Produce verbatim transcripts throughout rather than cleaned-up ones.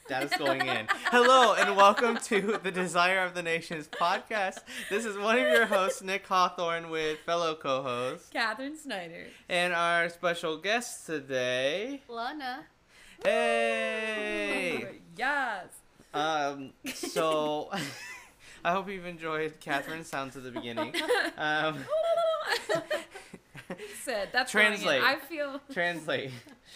That is going in. Hello, and welcome to the Desire of the Nations podcast. This is one of your hosts, Nick Hawthorne, with fellow co-host Catherine Snyder. And our special guest today, Lana. Hey! Yes! Um, so, I hope you've enjoyed Catherine's sounds at the beginning. Um, He said, that's Translate. I feel... Translate.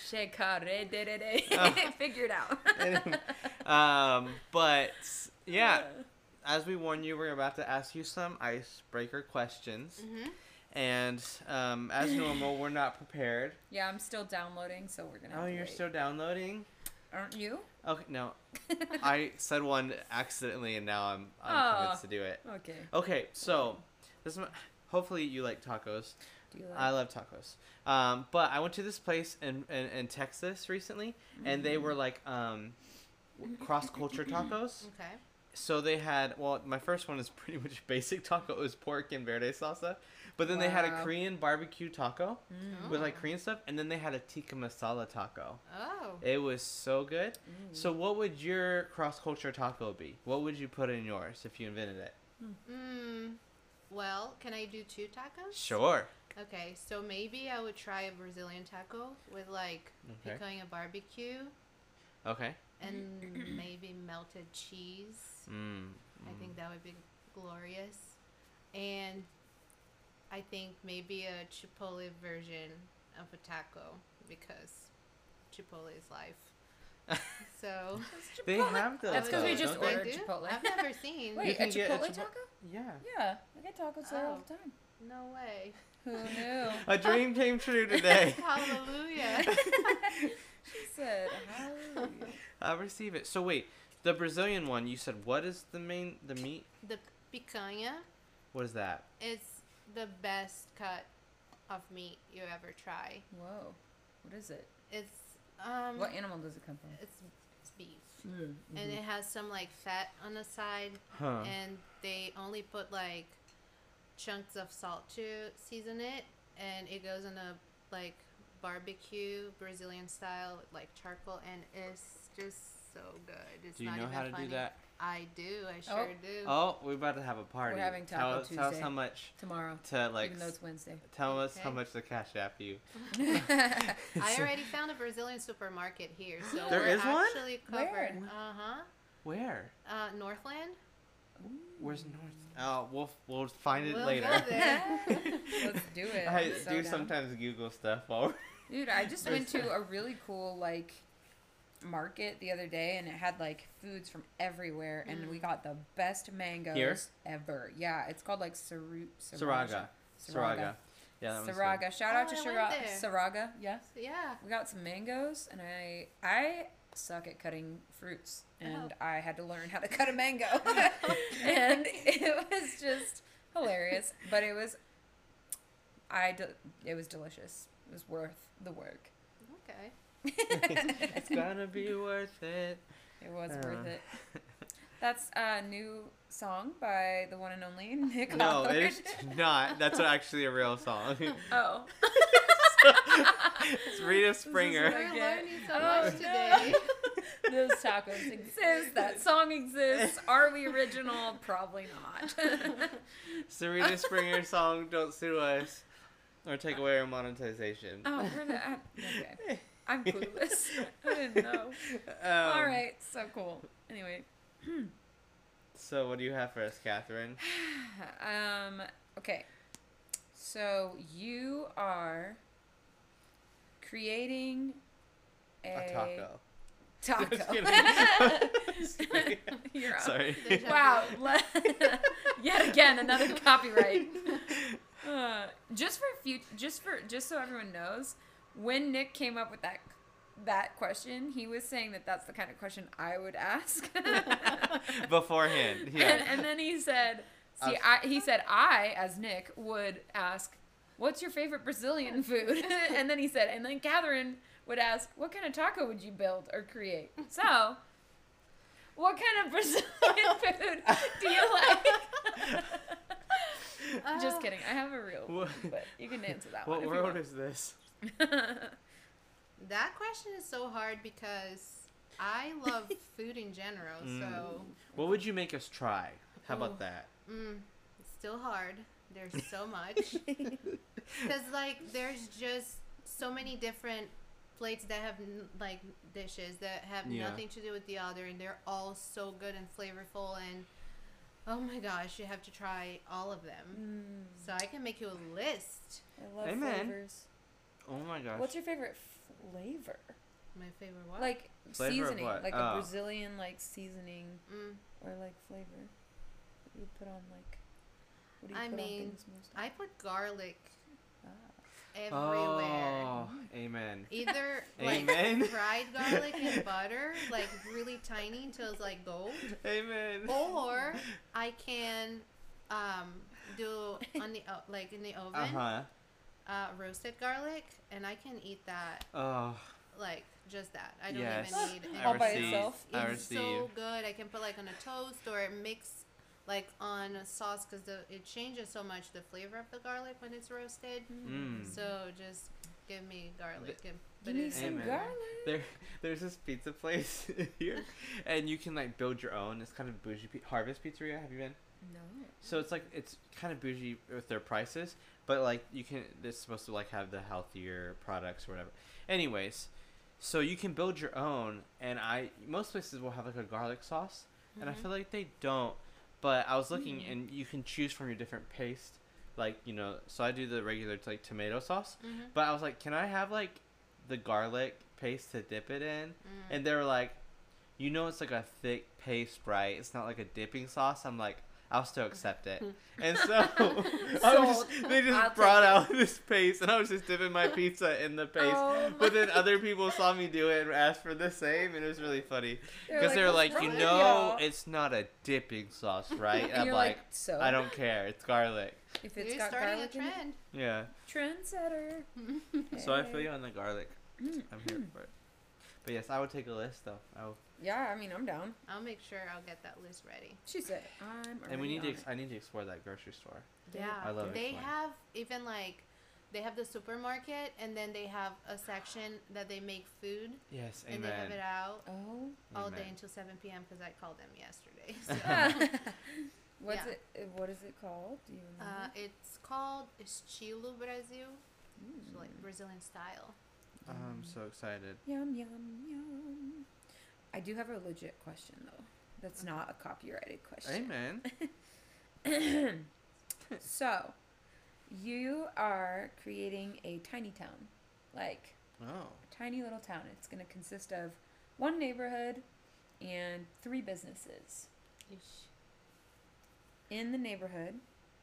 Oh. Figure it out. um, but, yeah, as we warned you, we're about to ask you some icebreaker questions. Mm-hmm. And um, as normal, we're not prepared. Yeah, I'm still downloading, so we're going to Oh, you're wait. still downloading? Aren't you? Okay, no. I said one accidentally, and now I'm, I'm Oh. convinced to do it. Okay. Okay, so, this is my, hopefully you like tacos. Do you like I love tacos. Um, but I went to this place in, in, in Texas recently, and they were like um, cross-culture tacos. Okay. So they had, well, my first one is pretty much basic taco. It was pork and verde salsa. But then they had a Wow. Korean barbecue taco Mm. with like Oh. Korean stuff, and then they had a tikka masala taco. Oh. It was so good. Mm. So what would your cross-culture taco be? What would you put in yours if you invented it? Mm. Well, can I do two tacos? Sure. Okay, so maybe I would try a Brazilian taco with like Okay. picanha barbecue Okay. and maybe melted cheese. Mm. I think that would be glorious. And I think maybe a Chipotle version of a taco because Chipotle is life. So They have those. That's 'cause we though, just don't they? ordered They do? Chipotle. I've never seen. Wait, You a can get a Chipotle Chipo- taco? Yeah. Yeah, I get tacos there all Oh. the time. No way. Who knew? A dream came true today. Hallelujah. She said, hallelujah. I receive it. So wait, the Brazilian one, you said what is the main, the meat? The picanha What is that? is the best cut of meat you ever try. Whoa. What is it? It's um What animal does it come from? it's, it's beef. Mm. And it has some like fat on the side Huh. and they only put like chunks of salt to season it and it goes in a like barbecue Brazilian style with, like charcoal and it's just so good. It's Do you not know even how to funny. do that? I do. I sure do. Oh, we're about to have a party. We're having tell, Taco us- tell us Tuesday. how much Tomorrow. to like. Even though it's Wednesday. Tell us how Okay. much to cash app you. I already found a Brazilian supermarket here, so There we're is one? actually covered. Where? Uh huh. Where? Uh, Northland. Where's North? Oh, we'll we'll find it We'll later. go there. Let's do it. I I'm so do down. sometimes Google stuff while. Dude, I just went to a really cool like market the other day and it had like foods from everywhere and Mm. we got the best mangoes Here? ever. Yeah, it's called like Saru Saraga. Saraga. Yeah, that one's good. Saraga. Shout out Oh, to I went Shara- there. Saraga. Yes. Yeah. We got some mangoes and I I suck at cutting fruits and Oh. I had to learn how to cut a mango. And it was just hilarious, but it was I de- it was delicious. It was worth the work. Okay. It's gonna be worth it. It was Uh. worth it. That's a new song by the one and only Nick No, Hawthorne. it's not. That's actually a real song. Oh. It's Rita Springer. I We're get- learning so Oh, much no. today. Those tacos exist. That song exists. Are we original? Probably not. It's the Rita Springer song, Don't Sue Us, or take away our monetization. Oh, we're not. Okay. I'm clueless. I didn't know. Um, All right. So cool. Anyway. So what do you have for us, Catherine? Um. Okay. So you are creating a, A taco. Taco. Just kidding. You're up. Sorry. Deja Wow. vu. le- Yet again, another copyright. Uh, just for few, just for just so everyone knows, when Nick came up with that that question, he was saying that that's the kind of question I would ask. Beforehand, yeah. and, and then he said, "See, I," he said, I, as Nick, would ask, "What's your favorite Brazilian food?" And then he said, and then Catherine would ask, "What kind of taco would you build or create?" So, what kind of Brazilian food do you like? Just Uh, kidding. I have a real What- one, but you can answer that What one. if you world want. is this? That question is so hard because I love food in general, Mm. so What would you make us try? How about Ooh. that? mm, it's still hard. There's so much. Because, like, there's just so many different plates that have, n- like, dishes that have Yeah. nothing to do with the other, and they're all so good and flavorful, and oh my gosh, you have to try all of them. Mm, So I can make you a list. I love Amen. flavors. Oh my gosh. What's your favorite flavor? My favorite what? Like Flavor of seasoning, what? like Oh. a Brazilian like seasoning Mm, or like flavor that you would put on like. What do you I put mean, on things most? I put garlic Ah. everywhere. Oh, amen. Either like Amen. fried garlic and butter, like really tiny until it's like gold, Amen. or I can um, do on the o- like in the oven Uh huh. uh, roasted garlic, and I can eat that Oh, like just that. I don't yes. even need I All by receive. itself? I It's receive. so good. I can put like on a toast or mix like on a sauce because it changes so much the flavor of the garlic when it's roasted. Mm. So just give me garlic and put Give me it some in. Amen. garlic. There, there's this pizza place here, and you can like build your own. It's kind of bougie. Pi- Harvest Pizzeria. Have you been? No. So it's like it's kind of bougie with their prices, but like you can. It's supposed to like have the healthier products or whatever. Anyways, so you can build your own, and I most places will have like a garlic sauce, and I Mhm. feel like they don't. But I was looking, Mm. and you can choose from your different paste, like you know. So I do the regular like tomato sauce, Mhm. but I was like, can I have like the garlic paste to dip it in? Mm. And they were like, you know, it's like a thick paste, right? It's not like a dipping sauce. I'm like, I'll still accept it. And so I was just, they just I'll brought take out this paste, and I was just dipping my pizza in the paste. Oh But then other people saw me do it and asked for the same, and it was really funny because they were "What's like, you wrong with know, y'all?" it's not a dipping sauce, right? And And I'm you're like, like, so I don't care. It's garlic. if it's You're got starting a garlic in it, trend. Yeah. trendsetter. So I feel Hey. you on the garlic. Mm, I'm here mm. for it. But yes, I would take a list though. I will. Yeah, I mean, I'm down. I'll make sure I'll get that list ready. She said, I'm. And we need to. already Ex- on I need to explore that grocery store. They- Yeah, I love they exploring. have even like they have the supermarket, and then they have a section that they make food, Yes, and they have amen. it out it. Oh. all day Amen. until seven p.m. because I called them yesterday. So, What's Yeah. it? uh, What is it called? Do you remember? uh, it's called Estilo Brasil, Mm. so like Brazilian style. I'm so excited. Yum yum yum. I do have a legit question though. That's Okay. not a copyrighted question. Amen. So, you are creating a tiny town, like Oh. a tiny little town. It's going to consist of one neighborhood and three businesses. Ish. In the neighborhood,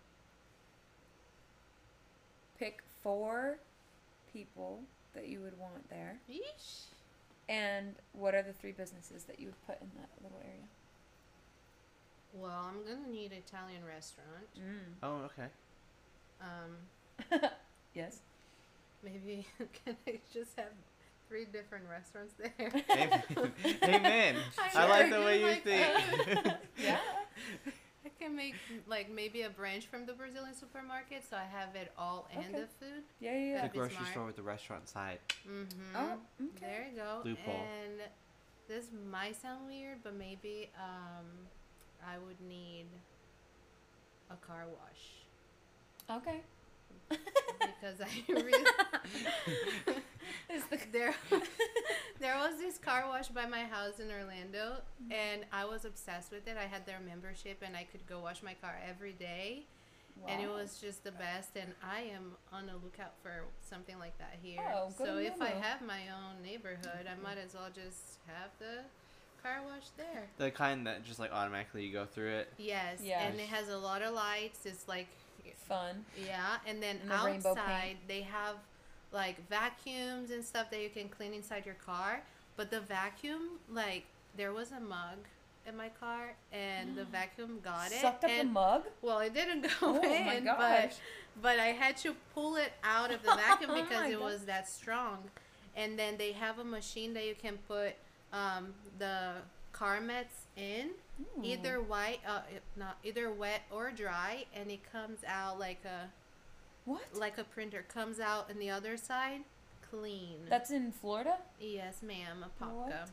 pick four people that you would want there. Yeesh. And what are the three businesses that you would put in that little area? Well, I'm gonna need an Italian restaurant. Mm. Oh, okay. Um, Yes. maybe can I just have three different restaurants there? Amen. Amen. I'm I like the sure way you you like think. that. Yeah. I can make like maybe a branch from the Brazilian supermarket, so I have it all and Okay. the food. Yeah, yeah, yeah. The That'd be grocery smart. store with the restaurant side. Mm-hmm. Oh, okay. There you go. Loophole. And this might sound weird, but maybe um, I would need a car wash Okay. because I really Is the there there was this car wash by my house in Orlando, and I was obsessed with it. I had their membership, and I could go wash my car every day. And it Wow. was just the best, and I am on the lookout for something like that here. Oh, good so to if I know. have my own neighborhood, I might as well just have the car wash there. The kind that just like automatically you go through it. Yes, Yeah. and it has a lot of lights. It's like, fun. yeah, and then And the rainbow paint. outside they have like vacuums and stuff that you can clean inside your car. But the vacuum, like, there was a mug in my car, and the vacuum got it. Sucked up and the mug. Well, it didn't go Oh in, my but gosh. but I had to pull it out of the vacuum Oh because my it God. was that strong. And then they have a machine that you can put um, the car mats in, Ooh. either white, uh, it- not either wet or dry, and it comes out like a What? like a printer comes out on the other side clean. That's in Florida? Yes, ma'am, a What? Popka.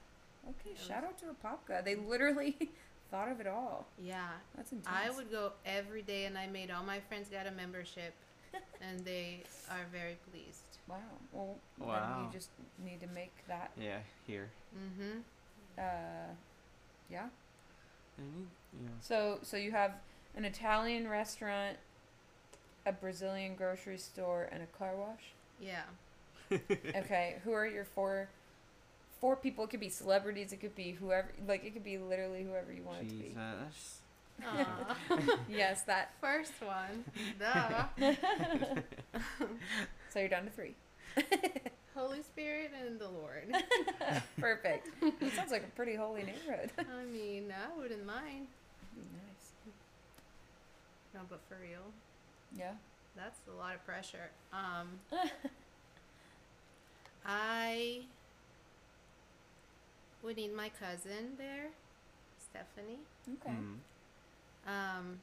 Okay, It shout out to Apopka. They literally thought of it all. Yeah. That's intense. I would go every day, and I made all my friends get a membership, and they are very pleased. Wow. Well, then Wow. you just need to make that. Yeah, here. Mm-hmm. Uh, yeah. They need, you know. So, so you have an Italian restaurant, a Brazilian grocery store, and a car wash. Yeah. Okay, who are your four? Four people. It could be celebrities. It could be whoever. Like it could be literally whoever you want it to be. Jesus. Aw. Yes, that. First one. Duh. So you're down to three. Holy Spirit and the Lord. Perfect. It sounds like a pretty holy neighborhood. I mean, I wouldn't mind. Nice. No, but for real, Yeah. that's a lot of pressure. Um, I would need my cousin there, Stephanie. Okay. Mm. Um,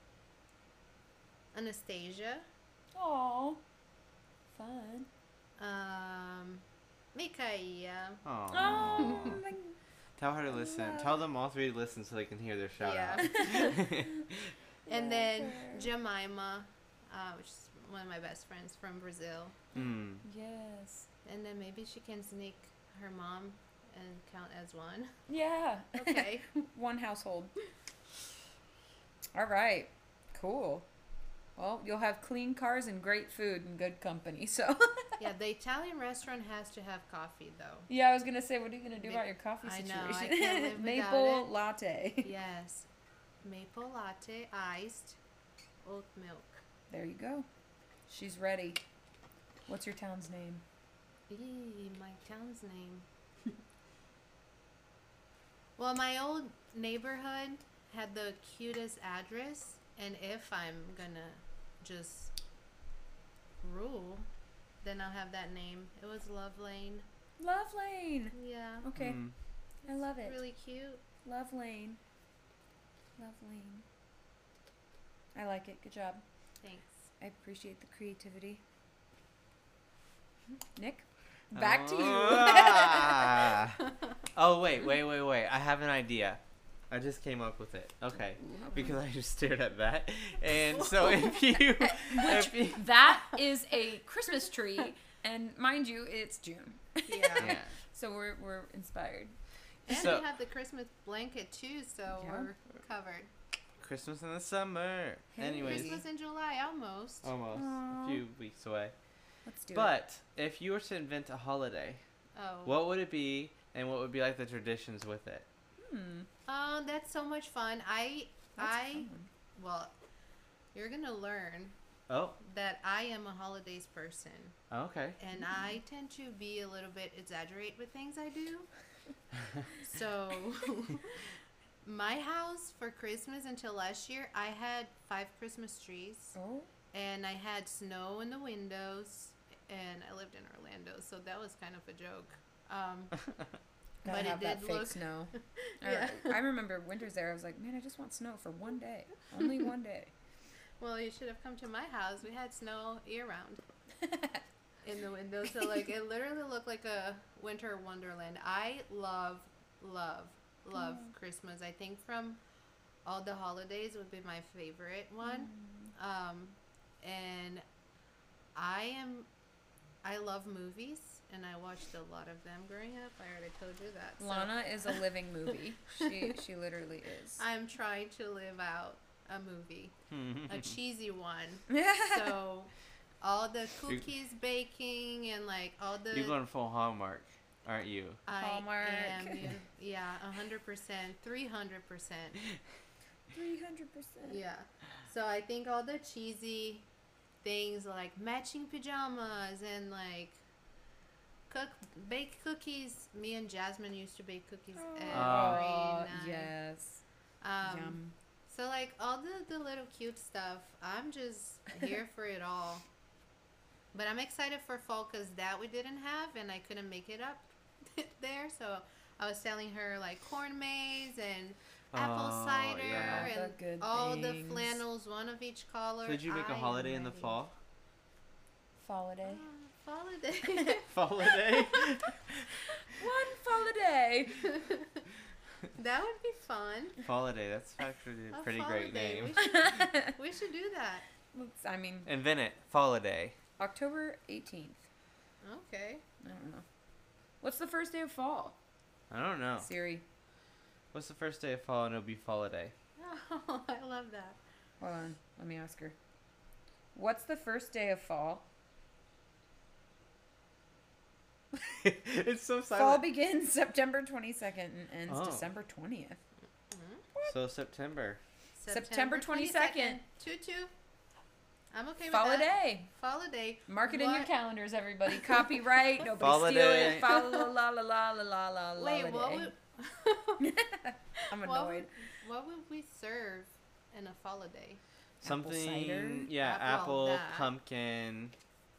Anastasia. Aw. Fun. Um, Mikaia. Aw. Oh my. Tell her to listen. love- Tell them all three to listen so they can hear their shout Yeah. out. And then Love her. Jemima, uh, which is one of my best friends from Brazil. mm. Yes. And then maybe she can sneak her mom and count as one. Yeah. Okay. One household. All right. Cool. Well, you'll have clean cars and great food and good company. So. Yeah, the Italian restaurant has to have coffee though. Yeah, I was gonna say, what are you gonna do Ma- about your coffee I situation? know, I can't live without Maple it. latte. Yes. Maple latte, iced, oat milk. There you go. She's ready. What's your town's name? Eee, my town's name. Well, my old neighborhood had the cutest address, and if I'm gonna just rule, then I'll have that name. It was Love Lane. Love Lane. Yeah. Okay, Mm. I love it. Really cute. Love Lane. Love Lane. I like it. Good job. Thanks. I appreciate the creativity. Nick, back to you. Ah. Oh, wait, wait, wait, wait. I have an idea. I just came up with it. Okay. Because I just stared at that. And so if you... if you That is a Christmas tree, and mind you, it's June. Yeah. yeah. So we're we're inspired. And So- we have the Christmas blanket too, so Yeah. we're covered. Christmas in the summer. Hey. Anyways. Christmas in July, almost. Almost. Aw. A few weeks away. Let's do it. But if you were to invent a holiday, Oh. what would it be and what would be like the traditions with it? Hmm. Oh, that's so much fun. I, That's I, fun. well, you're gonna learn Oh, that I am a holidays person, okay. and I tend to be a little bit exaggerate with things I do. So, my house for Christmas until last year, I had five Christmas trees, Oh. and I had snow in the windows, and I lived in Orlando, so that was kind of a joke. Um, Gotta But it have that did fake look- snow. Yeah. I, I remember winters there. I was like, man, I just want snow for one day. Only one day. well, you should have come to my house. We had snow year round. In the window, so like it literally looked like a winter wonderland. I love, love, love Mm. Christmas. I think from all the holidays would be my favorite one. Um, and I am, I love movies, and I watched a lot of them growing up. I already told you that. So Lana is a living movie. She she literally is. I'm trying to live out a movie, a cheesy one. So all the cookies baking and like all the You're going full Hallmark, aren't you? I Hallmark. am, yeah, a hundred percent, three hundred percent, Three hundred percent. yeah. So I think all the cheesy things like matching pajamas and like cook bake cookies. Me and Jasmine used to bake cookies every Oh, night. yes. Um, Yum. So like all the, the little cute stuff, I'm just here for it all. But I'm excited for fall because that we didn't have and I couldn't make it up there. So I was telling her like corn maze and apple Oh, cider yeah. All the and good all the things. flannels, one of each color. So did you make I a am holiday in the ready. fall? Holiday. Uh, Holiday. Holiday. One holiday. That would be fun. Holiday. That's actually a A pretty great holiday. name. We should, we should do that. Let's- I mean, Invent it. Holiday. October eighteenth. Okay. I don't know. What's the first day of fall? I don't know. Siri. What's the first day of fall and it'll be holiday? Oh, I love that. Hold on. Let me ask her. What's the first day of fall? It's so Fall silent. begins September twenty-second and ends Oh. December twentieth. So September. September twenty-second. Two two. I'm okay with Fall a that. day. Holiday. Mark it in your What? calendars, everybody. Copyright. Nobody Fall steal day. it. Fall la la la la la la la la. Wait, what day. would I'm what annoyed. would, what would we serve in a holiday? Something. cider? Yeah, Apple, apple, that. pumpkin.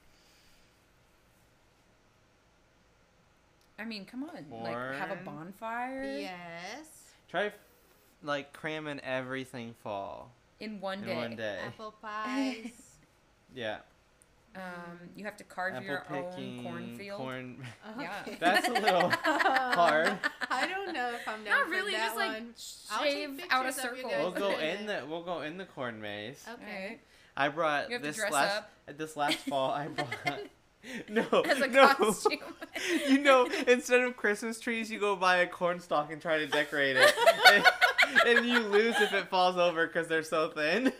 I mean, come on. Like, have a Corn. bonfire Yes. Try f- like cramming everything fall in one in day. one day. Apple pies. Yeah. Um, you have to carve Apple your picking. own cornfield. Corn. Yeah. Okay. That's a little hard. I don't know if I'm down Not for really, that just like one. I'll take shave out a pictures of you circle. guys We'll go doing in it. the we'll go in the corn maze. Okay. Alright. I brought You have to this dress last up. this last fall. I brought no As a no. costume. You know, instead of Christmas trees, you go buy a corn stalk and try to decorate it, and, and you lose if it falls over because they're so thin.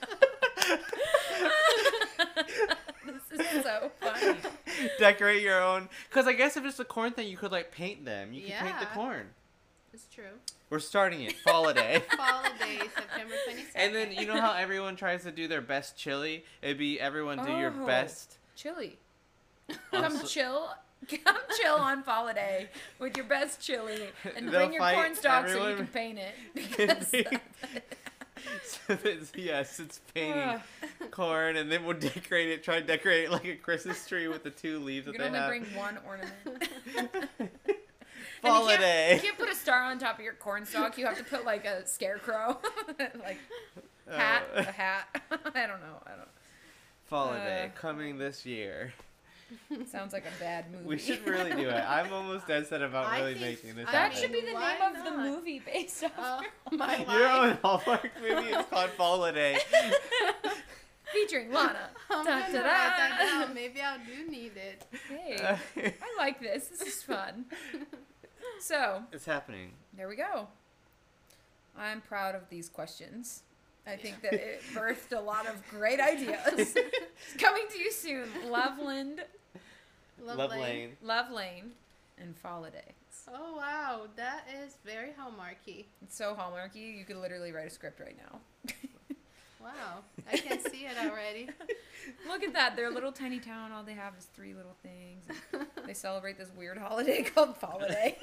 This is so funny. Decorate your own, because I guess if it's a corn thing, you could like paint them. You can paint the Yeah. corn. It's true. We're starting it. Holiday. Holiday, September twenty-second. And then you know how everyone tries to do their best chili? It'd be everyone do your Oh. best. Chili. on Come s- chill. Come chill on holiday with your best chili and They'll bring your fight corn stalk so you everyone. can paint it. Because So it's, yes, it's painting Ugh. corn, and then we'll decorate it. Try to decorate it like a Christmas tree with the two leaves you that can they only have. bring one ornament. Holiday. You can't put a star on top of your corn stalk. You have to put like a scarecrow, like hat, Uh, a hat. I don't know. I don't. Holiday Uh. coming this year. Sounds like a bad movie. We should really do it. I'm almost dead set about I really think- making this. I That happen. should be the Why name of the not? movie based off. Oh, my Your life. own Hallmark movie is called Holiday. Featuring Lana. I'm Da, gonna da, write that da. down. Maybe I do need it. Hey, I like this. This is fun. So, It's happening. there we go. I'm proud of these questions. I think that it birthed a lot of great ideas. Coming to you soon, Loveland, Love, Love Lane. Lane. Love Lane, and Holiday. Oh wow, that is very hallmarky. It's so hallmarky, you could literally write a script right now. Wow, I can see it already. Look at that. Their little tiny town, all they have is three little things. And they celebrate this weird holiday called Holiday.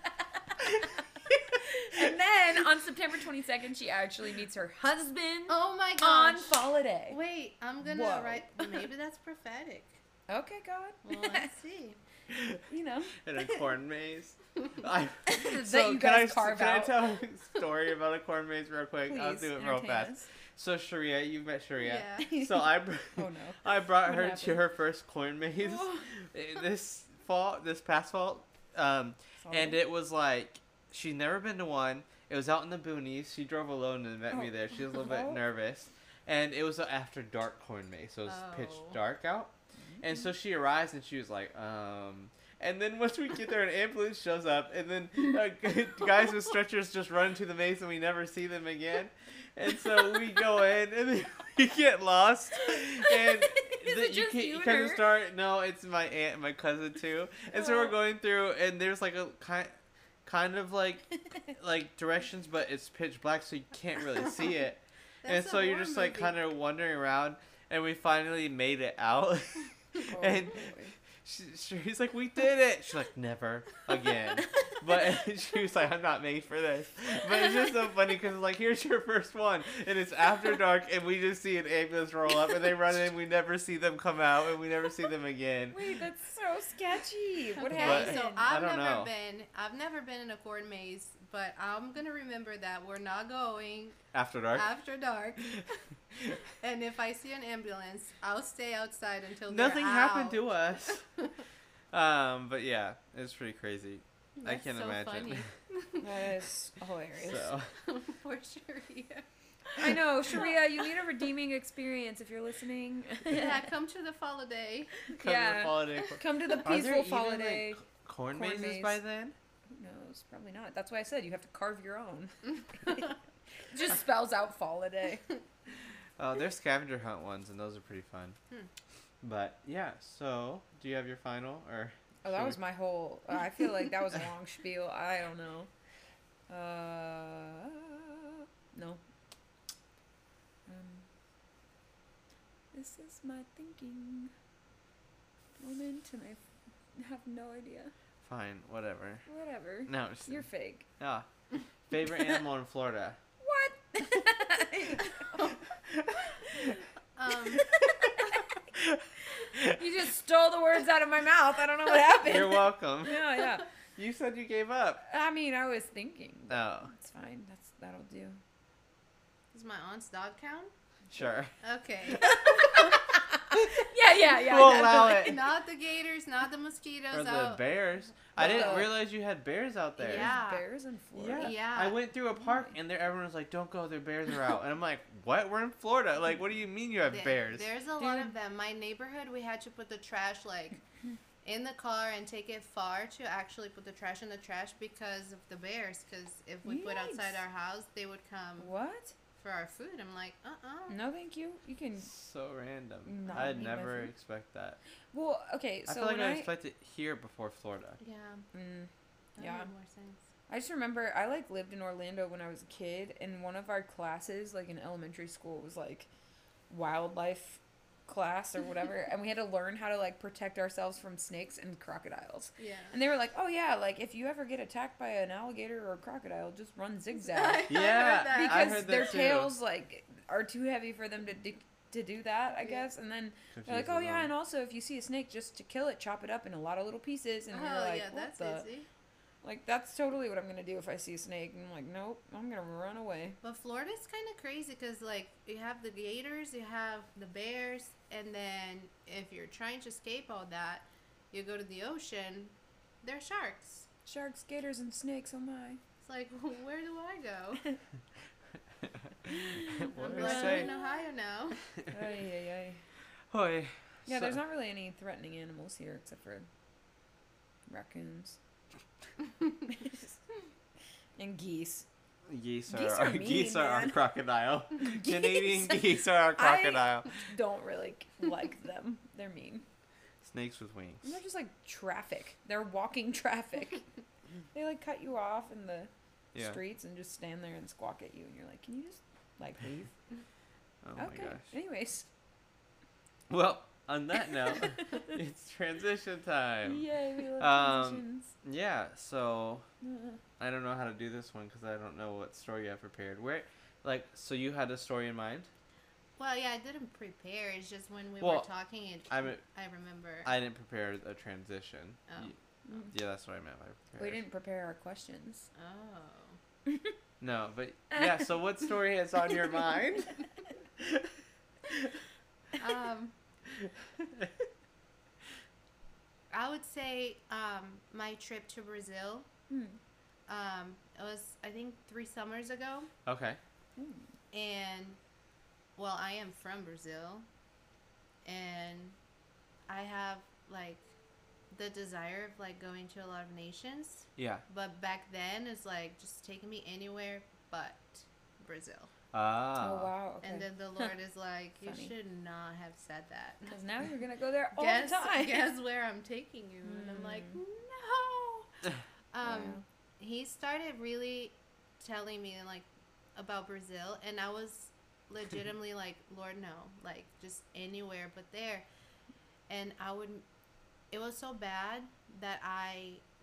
And then on September twenty-second, she actually meets her husband Oh my on gosh. Holiday. Wait, I'm gonna Whoa. write. Maybe that's prophetic. Okay, God. Well, let's see. You know. In a corn maze. I, That so you can I guys carve can out. I tell a story about a corn maze real quick? I'll Please, do it real entertain fast. us. So Sharia, you've met Sharia. Yeah. So I, br- Oh, no. I brought What her to happened? her first corn maze eh, this fall, this past fall, um, and it was like she'd never been to one. It was out in the boonies. She drove alone and met me Oh. there. She was a little bit Oh. nervous, and it was a after dark corn maze, so it was pitch Oh. dark out. And so she arrives and she was like, um. And then once we get there, an ambulance shows up, and then uh, guys with stretchers just run into the maze, and we never see them again. And so we go in, and then we get lost. And Is the, it just can, you and kind of her? start. No, it's my aunt and my cousin too. And so Oh. we're going through, and there's like a kind, kind of like, like directions, but it's pitch black, so you can't really see it. and That's a so you're horror just like movie. kind of wandering around, and we finally made it out. Oh, and boy. she, she's like, "We did it." She's like, "Never again." But she was like, I'm not made for this. But it's just so funny because like, here's your first one, and it's after dark, and we just see an ambulance roll up, and they run in, and we never see them come out, and we never see them again. Wait, that's so sketchy. What Okay, happened? so I I've don't never know. been. I've never been in a corn maze, but I'm gonna remember that we're not going After dark. after dark. And if I see an ambulance, I'll stay outside until they're Nothing happened out. to us. Um, but yeah, it's pretty crazy. I That's can so imagine. That is hilarious. So Funny. For sure, yeah. I know, Sharia, you need a redeeming experience if you're listening. Yeah, come to the holiday. come Yeah. to the holiday. Come to the Are there peaceful even, holiday. like, corn, corn mazes maze. by then? Who knows? Probably not. That's why I said you have to carve your own. It just spells out holiday. Oh, there's scavenger hunt ones, and those are pretty fun. Hmm. But yeah, so do you have your final or? Oh, that should was we- my whole. Uh, I feel like that was a long spiel. I don't know. Uh, no. Um, this is my thinking moment, and I f- have no idea. Fine, whatever. Whatever. No, just You're fake. ah. Favorite animal in Florida? What? Um, You just stole the words out of my mouth. I don't know what happened. You're welcome. Yeah, yeah. You said you gave up. I mean, I was thinking. Oh, It's fine. That's that'll do. does my aunt's dog count? sure. Okay. Yeah, yeah, yeah. We'll allow definitely. it. Not the gators, not the mosquitoes. Or the out. bears. I didn't Uh, realize you had bears out there. Yeah. Bears in Florida. Yeah. I went through a park and there everyone was like, "Don't go, their bears are out." And I'm like, "What? We're in Florida. Like, what do you mean you have There- bears?" There's a lot Dude. of them. My neighborhood, we had to put the trash like in the car and take it far to actually put the trash in the trash because of the bears. Because if we put outside Yikes. our house, they would come What? for our food. I'm like, uh uh No, thank you. You can. So random. Not I'd eat my never food. expect that. Well, okay. I So feel like when I I, expect it here before Florida. Yeah. Mm, That Yeah. made more sense. I just remember I like lived in Orlando when I was a kid, and one of our classes, like in elementary school, was like wildlife class or whatever, and we had to learn how to like protect ourselves from snakes and crocodiles. Yeah. And they were like, "Oh yeah, like if you ever get attacked by an alligator or a crocodile, just run zigzag." I Yeah, heard that. I Because heard that their too. tails like are too heavy for them to do, to do that, I Yeah. guess. And then they're like, Confuses "Oh yeah, them. and also if you see a snake, just to kill it, chop it up in a lot of little pieces." And Oh you're like, yeah, "What that's the?" easy. Like that's totally what I'm gonna do if I see a snake. And I'm like, "Nope, I'm gonna run away." But Florida's kind of crazy because, like, you have the gators, you have the bears, and then if you're trying to escape all that, you go to the ocean, there are sharks. Sharks, gators, and snakes. Oh my! It's like, where do I go? What I'm do I glad I'm say? in Ohio now. Ay, ay, ay. Hoy. Yeah, So- there's not really any threatening animals here except for raccoons and geese. Geese are, Geese our, are mean, geese are our man. crocodile. Geese. Canadian geese are our I- crocodile. Don't really like them. They're mean. Snakes with wings. And they're just like traffic. They're walking traffic. They like cut you off in the Yeah. streets and just stand there and squawk at you, and you're like, "Can you just like leave?" Oh okay. my gosh. Anyways. Well, on that note, it's transition time. Yay, we love Um, transitions. Yeah, so Uh, I don't know how to do this one because I don't know what story you have prepared. Where, like, so you had a story in mind? Well, yeah, I didn't prepare. It's just when we Well, were talking, it, I'm a- I remember. I didn't prepare a transition. Oh. Y- Mm. Yeah, that's what I meant by prepared. we didn't prepare our questions. oh. No, but yeah. So what story is on your mind? Um, I would say um, my trip to Brazil. Hmm. Um, it was, I think, three summers ago. Okay. Hmm. And, well, I am from Brazil. And I have, like, the desire of, like, going to a lot of nations. Yeah. But back then, it's, like, just taking me anywhere but Brazil. Ah. Oh wow. Okay. And then the Lord is like, you Funny. should not have said that. Because now you're gonna go there all guess, the time. guess where I'm taking you. And I'm like, Mm. no. Um, Wow. He started really telling me, like, about Brazil. And I was legitimately like, Lord, no. Like, just anywhere but there. And I would, it was so bad that I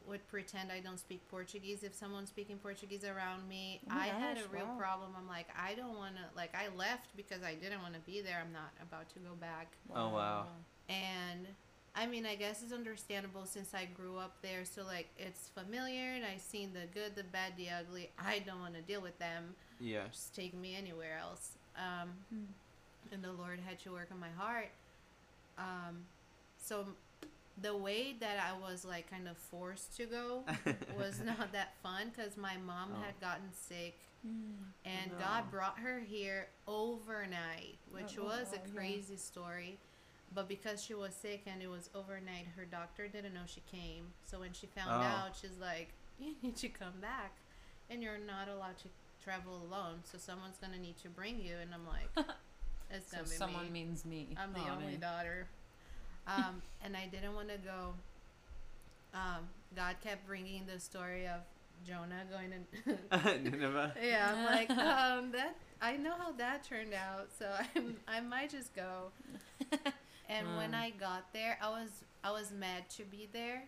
would pretend I don't speak Portuguese if someone's speaking Portuguese around me. Oh my I had gosh, a real wow. problem. I'm like, I don't want to, like, I left because I didn't want to be there. I'm not about to go back. Oh, wow. And I mean, I guess it's understandable since I grew up there. So, like, it's familiar and I've seen the good, the bad, the ugly. I don't want to deal with them. Yeah. Just take me anywhere else. Um, Hmm. and the Lord had to work on my heart. Um, so the way that I was like kind of forced to go was not that fun because my mom Oh. had gotten sick Hmm. and No. God brought her here overnight, which Oh, was wow, a yeah. crazy story. But because she was sick and it was overnight, her doctor didn't know she came. So when she found Oh. out, she's like, you need to come back and you're not allowed to travel alone. So someone's going to need to bring you. And I'm like, it's So going to be someone me. means me. I'm the Oh, only man. daughter. Um, and I didn't want to go. Um, God kept bringing the story of Jonah going to. Nineveh. Yeah, I'm like, um, that I know how that turned out, so I'm, I might just go. And when Mm. I got there, I was I was mad to be there.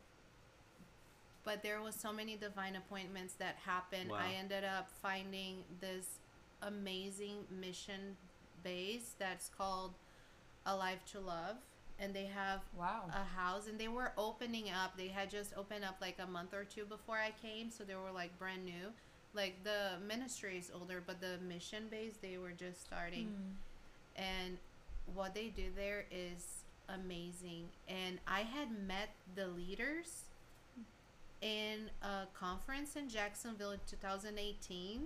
But there was so many divine appointments that happened. Wow. I ended up finding this amazing mission base that's called Alive to Love, and they have Wow. a house, and they were opening up. They had just opened up like a month or two before I came, so they were like brand new. Like the ministry is older, but the mission base they were just starting. Hmm. And what they do there is amazing. And I had met the leaders in a conference in Jacksonville in two thousand eighteen.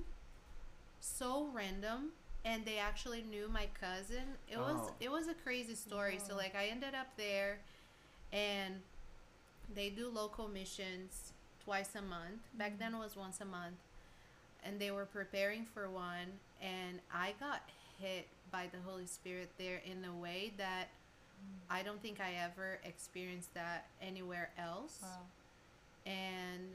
So random. And they actually knew my cousin. It was Oh. it was a crazy story. So Wow. like I ended up there, and they do local missions twice a month. Back then it was once a month. And they were preparing for one, and I got hit by the Holy Spirit there in a way that I don't think I ever experienced that anywhere else. Wow. And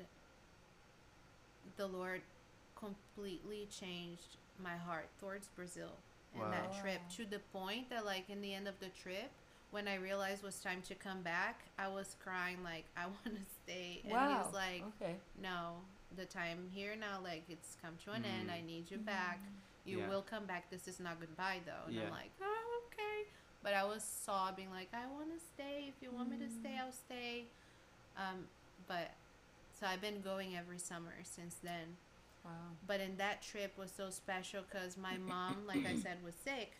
the Lord completely changed my heart towards Brazil in Wow. that trip, Wow. to the point that like in the end of the trip, when I realized it was time to come back, I was crying like I want to stay. And Wow. he was like, okay. no, the time here now, like it's come to an end. Mm. I need you back. You Yeah. will come back. This is not goodbye though. And Yeah. I'm like, oh, okay. But I was sobbing like, I want to stay. If you want me to stay, I'll stay. Um, but so I've been going every summer since then. Wow. But in that trip was so special because my mom, like I said, was sick.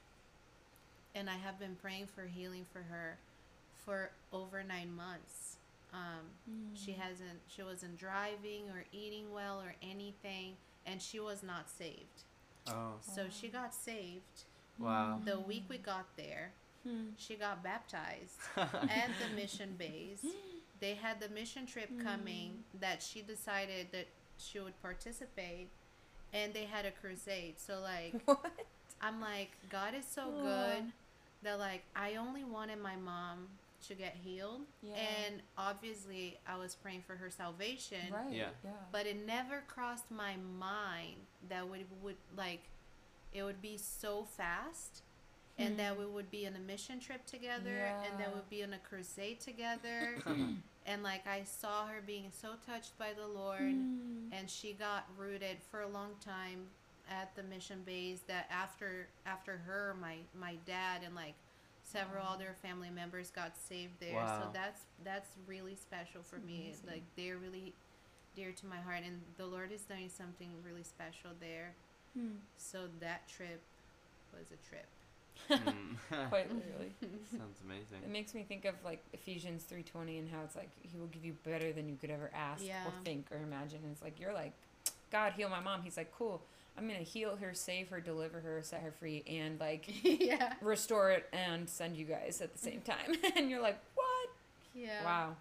And I have been praying for healing for her for over nine months. Um, She hasn't, she wasn't driving or eating well or anything. And she was not saved. Oh. So she got saved. Wow. The week we got there, Hmm. she got baptized at the mission base. They had the mission trip coming that she decided that she would participate, and they had a crusade. So like What? I'm like, God is so Wow. good that like I only wanted my mom to get healed, Yeah. and obviously I was praying for her salvation. Right. Yeah. Yeah. But it never crossed my mind that we would like it would be so fast, and that we would be on a mission trip together, and that Yeah. we'd be on a crusade together. And like I saw her being so touched by the Lord, Hmm. and she got rooted for a long time at the mission base. That after after her, my my dad and like several Wow. other family members got saved there. Wow. So that's that's really special for me. amazing. Like they're really dear to my heart, and the Lord is doing something really special there. Hmm. So that trip was a trip. Mm. Quite literally. Sounds It amazing. makes me think of like Ephesians three twenty and how it's like He will give you better than you could ever ask Yeah. or think or imagine. And it's like you're like, God, heal my mom. He's like, cool. I'm gonna heal her, save her, deliver her, set her free, and like Yeah. restore it and send you guys at the same time. And you're like, what? Yeah. Wow.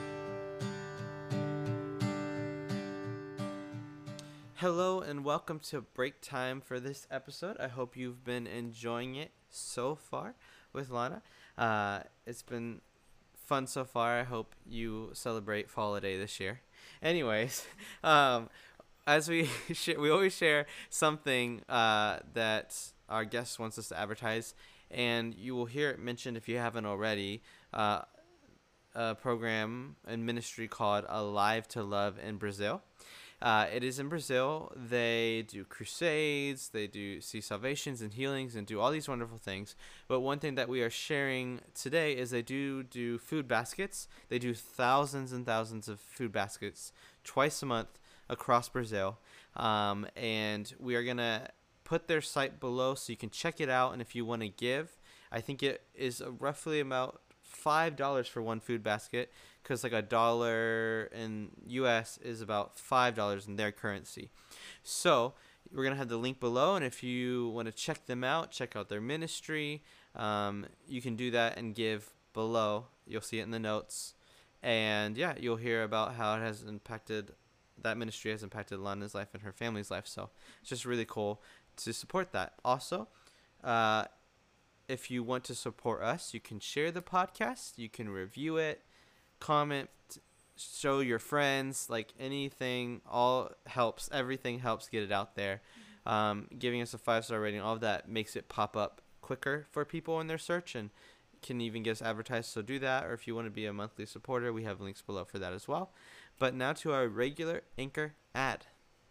Hello and welcome to break time for this episode. I hope you've been enjoying it so far with Lana. Uh, it's been fun so far. I hope you celebrate Fall Day this year. Anyways, um, as we sh- we always share something uh, that our guest wants us to advertise, and you will hear it mentioned if you haven't already. Uh, a program and ministry called Alive to Love in Brazil. Uh, it is in Brazil. They do crusades, they do see salvations and healings and do all these wonderful things. But one thing that we are sharing today is they do do food baskets. They do thousands and thousands of food baskets twice a month across Brazil. Um, and we are going to put their site below so you can check it out. And if you want to give, I think it is roughly about five dollars for one food basket, because like a dollar in U S is about five dollars in their currency. So we're going to have the link below, and if you want to check them out, check out their ministry, um, you can do that and give below. You'll see it in the notes. And yeah, you'll hear about how it has impacted, that ministry has impacted Lana's life and her family's life. So it's just really cool to support that. Also, uh, if you want to support us, you can share the podcast, you can review it, comment, show your friends, like anything, all helps. Everything helps get it out there. Um, giving us a five-star rating, all of that makes it pop up quicker for people in their search and can even get us advertised. So do that. Or if you want to be a monthly supporter, we have links below for that as well. But now to our regular Anchor ad.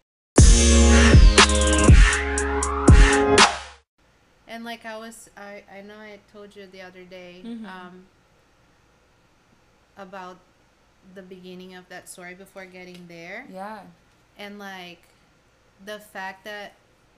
And like I was, I, I know I told you the other day Mhm. um, about the beginning of that story before getting there. Yeah. And like the fact that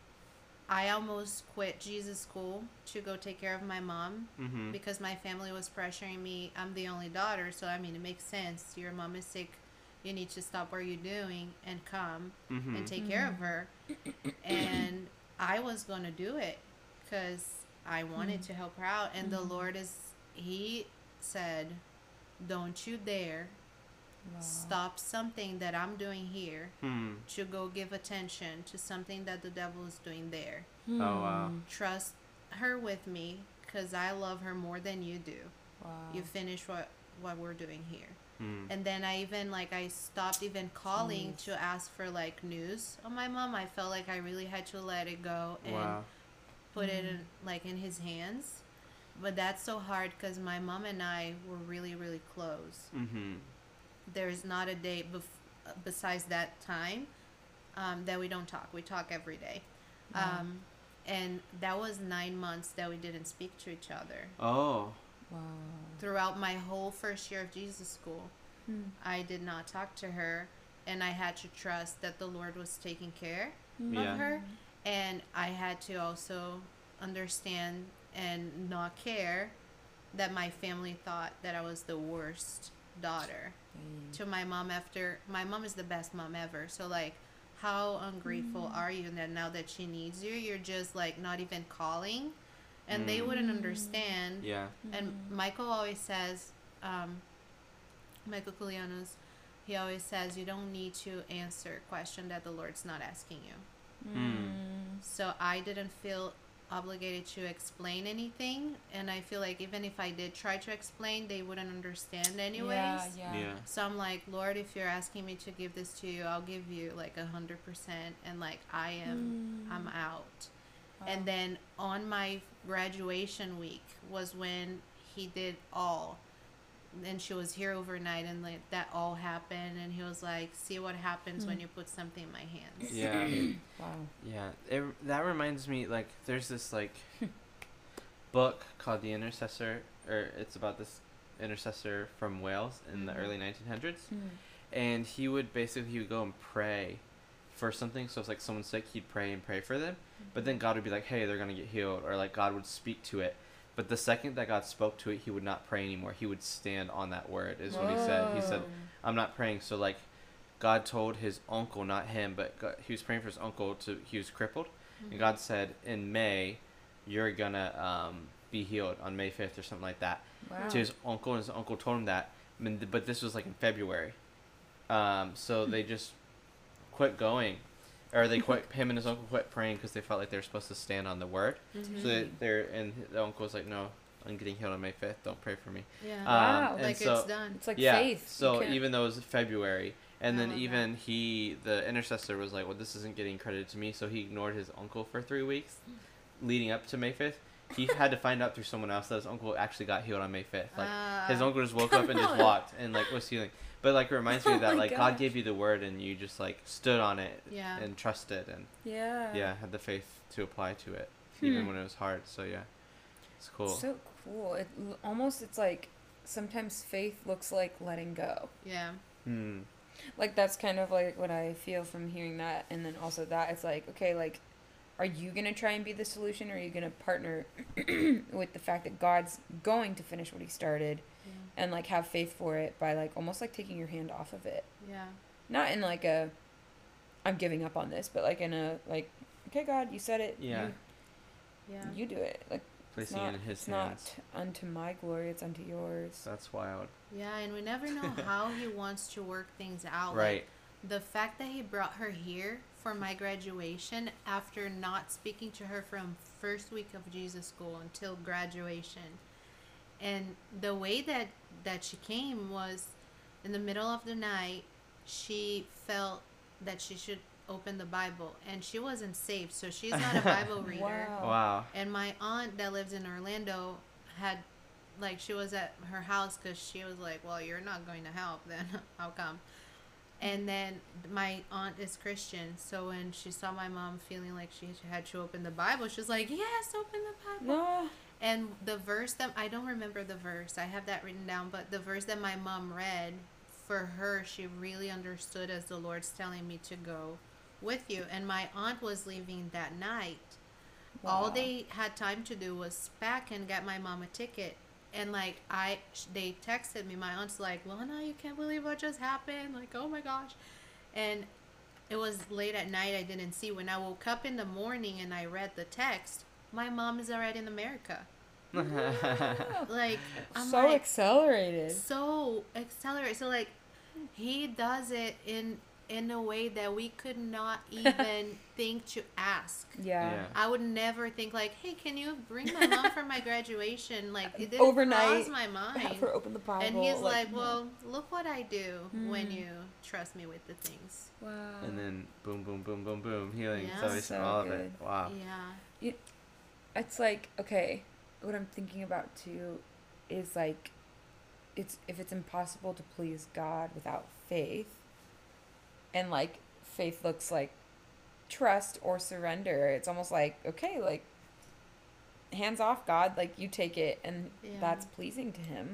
I almost quit Jesus School to go take care of my mom Mm-hmm. because my family was pressuring me. I'm the only daughter, so I mean, it makes sense. Your mom is sick. You need to stop what you're doing and come Mm-hmm. and take care of her. And I was going to do it because I wanted to help her out. And the Lord is, he said, don't you dare Wow. stop something that I'm doing here Hmm. to go give attention to something that the devil is doing there. Oh, wow. Trust her with me because I love her more than you do. Wow. You finish what, what we're doing here. Hmm. And then I even, like, I stopped even calling Jeez. to ask for, like, news on my mom. I felt like I really had to let it go and Wow. put it, in, like, in his hands. But that's so hard because my mom and I were really, really close. Mm-hmm. There's not a day bef- besides that time um, that we don't talk. We talk every day. Wow. Um, and that was nine months that we didn't speak to each other. Oh. Wow. Throughout my whole first year of Jesus School, Hmm. I did not talk to her, and I had to trust that the Lord was taking care Yeah. of her. And I had to also understand and not care that my family thought that I was the worst daughter Mm. to my mom. After my mom is the best mom ever, so like how ungrateful are you that now that she needs you, you're just like not even calling, and they Mm. wouldn't understand. Yeah. And Michael always says, um, Michael Koulianos, he always says you don't need to answer a question that the Lord's not asking you. Mm. So I didn't feel obligated to explain anything, and I feel like even if I did try to explain, they wouldn't understand anyways. Yeah, yeah. Yeah. So I'm like, Lord, if you're asking me to give this to you, I'll give you like a hundred percent, and like I am, Mm. I'm out. Wow. And then on my graduation week was when he did all. And she was here overnight, and like that all happened, and he was like, see what happens when Mm. you put something in my hands. Yeah. Wow. Yeah, it, that reminds me, like, there's this, like, book called The Intercessor, or it's about this intercessor from Wales in the Mhm. early nineteen hundreds, Mm. and he would basically, he would go and pray for something, so if, like, someone's sick, he'd pray and pray for them, but then God would be like, hey, they're gonna get healed, or, like, God would speak to it, but the second that God spoke to it, he would not pray anymore, he would stand on that word, is what he said. He said, Whoa. I'm not praying. So like, God told his uncle, not him, but God, he was praying for his uncle to. He was crippled, Mhm. and God said, in May, you're gonna um, be healed on May fifth or something like that. Wow. To his uncle, and his uncle told him that. I mean, th- but this was like in February, um, so they just quit going, or they quit. Him and his uncle quit praying because they felt like they were supposed to stand on the word. Mhm. So they, they're and the uncle was like, no, I'm getting healed on May fifth. Don't pray for me. Yeah. Um, Wow. and like so, it's done. It's like yeah. faith. You So can't- even though it was February, and I then love that. even he, the intercessor, was like, "Well, this isn't getting credited to me," so he ignored his uncle for three weeks, leading up to May fifth, he had to find out through someone else that his uncle actually got healed on May fifth. Like Uh, his uncle just woke up and just on. walked and like was healing. But like it reminds me Oh of that my like God gosh. gave you the word and you just like stood on it Yeah. and trusted and Yeah. yeah had the faith to apply to it Hmm. even when it was hard. So yeah, it's cool. So cool. It l- almost it's like sometimes faith looks like letting go. Yeah. Hmm. Like that's kind of like what I feel from hearing that, and then also that it's like, okay, like, are you gonna try and be the solution, or are you gonna partner with the fact that God's going to finish what He started, Yeah. and like have faith for it by like almost like taking your hand off of it, Yeah. not in like a, I'm giving up on this, but like in a like, okay, God, you said it, Yeah. you, Yeah. you do it, like it's Placing not, it in his it's hands. not unto my glory, it's unto yours. That's wild. Yeah, and we never know how he wants to work things out. Like, Right. the fact that he brought her here for my graduation after not speaking to her from first week of Jesus school until graduation, and the way that that she came was in the middle of the night. She felt that she should open the Bible, and she wasn't saved, so she's not a Bible reader. Wow. Wow. And my aunt that lives in Orlando had, like, she was at her house because she was like, well, you're not going to help, then how come? And then my aunt is Christian, so when she saw my mom feeling like she had to open the Bible, she was like, yes, open the Bible. No. And the verse that, I don't remember the verse, I have that written down, but the verse that my mom read, for her, she really understood as the Lord's telling me to go with you. And my aunt was leaving that night. All Wow. they had time to do was pack and get my mom a ticket. And like I, sh- they texted me. My aunt's like, "Lana, you can't believe what just happened! Like, oh my gosh!" And it was late at night. I didn't see. When I woke up in the morning and I read the text, my mom is already in America. Like, I'm so like, accelerated. so accelerated. So like, he does it in in a way that we could not even think to ask. Yeah. Yeah. I would never think like, hey, can you bring my mom for my graduation? Like, it didn't Overnight, cross my mind. Have her open the Bible. And he's like, no. well, look what I do when Mm. you trust me with the things. Wow. And then boom, boom, boom, boom, boom, healing, Yeah. salvation, So all of good. it. Wow. Yeah. It's like, okay, what I'm thinking about too is like, it's if it's impossible to please God without faith, and like faith looks like trust or surrender. It's almost like, okay, like hands off, God, like you take it, and Yeah. that's pleasing to Him.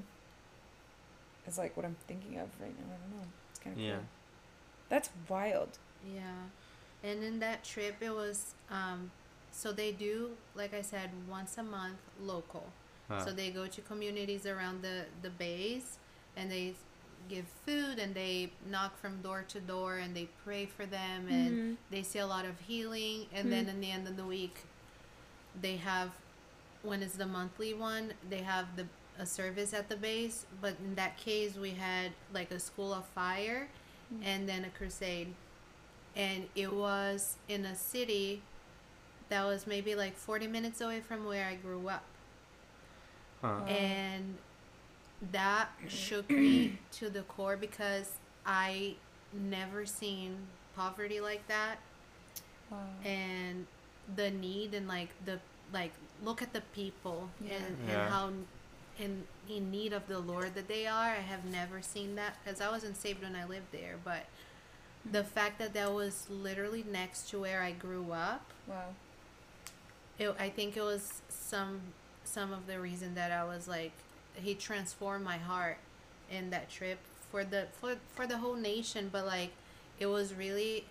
It's like what I'm thinking of right now. I don't know. It's kind of Yeah. cool. That's wild. Yeah. And in that trip, it was, um, so they do, like I said, once a month local. Huh. So they go to communities around the, the bays, and they give food, and they knock from door to door, and they pray for them, and Mhm. they see a lot of healing. And then Mhm. in the end of the week, they have, when it's the monthly one, they have the a service at the base. But in that case, we had like a school of fire Mm. and then a crusade. And it was in a city that was maybe like forty minutes away from where I grew up. Huh. Wow. And that shook me to the core because I never seen poverty like that, Wow. and the need, and like the like look at the people, Yeah. and, Yeah. and how in in need of the Lord that they are. I have never seen that because I wasn't saved when I lived there, but the fact that that was literally next to where I grew up, Wow. it, I think it was some some of the reason that I was like, he transformed my heart in that trip for the for for the whole nation. But like, it was really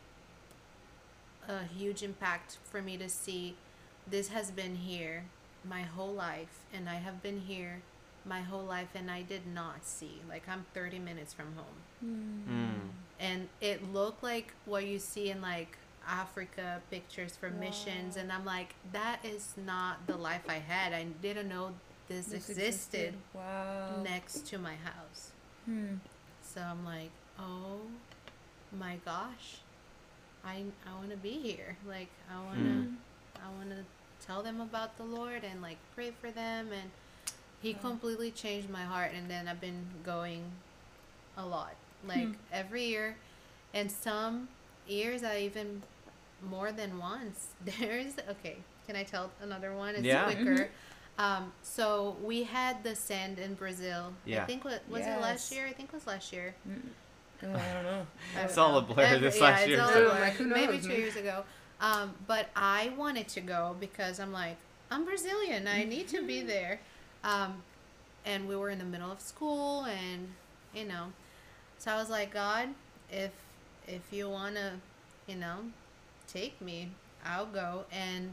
a huge impact for me to see this has been here my whole life, and I have been here my whole life, and I did not see, like, I'm thirty minutes from home, Mm. and it looked like what you see in like Africa pictures for missions, Wow. and I'm like, that is not the life I had. I didn't know this, This existed Wow. next to my house. Hmm. So I'm like, oh my gosh, I I want to be here. Like, I want to Mm. I want to tell them about the Lord and like pray for them, and he Yeah. completely changed my heart. And then I've been going a lot, like Hmm. every year, and some years I even more than once. There's okay. Can I tell another one? It's Yeah. quicker. Mhm. Um, so we had the sand in Brazil. Yeah. I think, what was it last Yes. year? I think it was last year. Mm. Oh, I don't know. I It's don't all a know. blur Every- this yeah, last it's year, all a too. blur. Like, who Maybe knows, two man? years ago. Um, but I wanted to go because I'm like, I'm Brazilian. I need to be there. Um, and we were in the middle of school, and you know, so I was like, God, if if you wanna, you know, take me, I'll go. And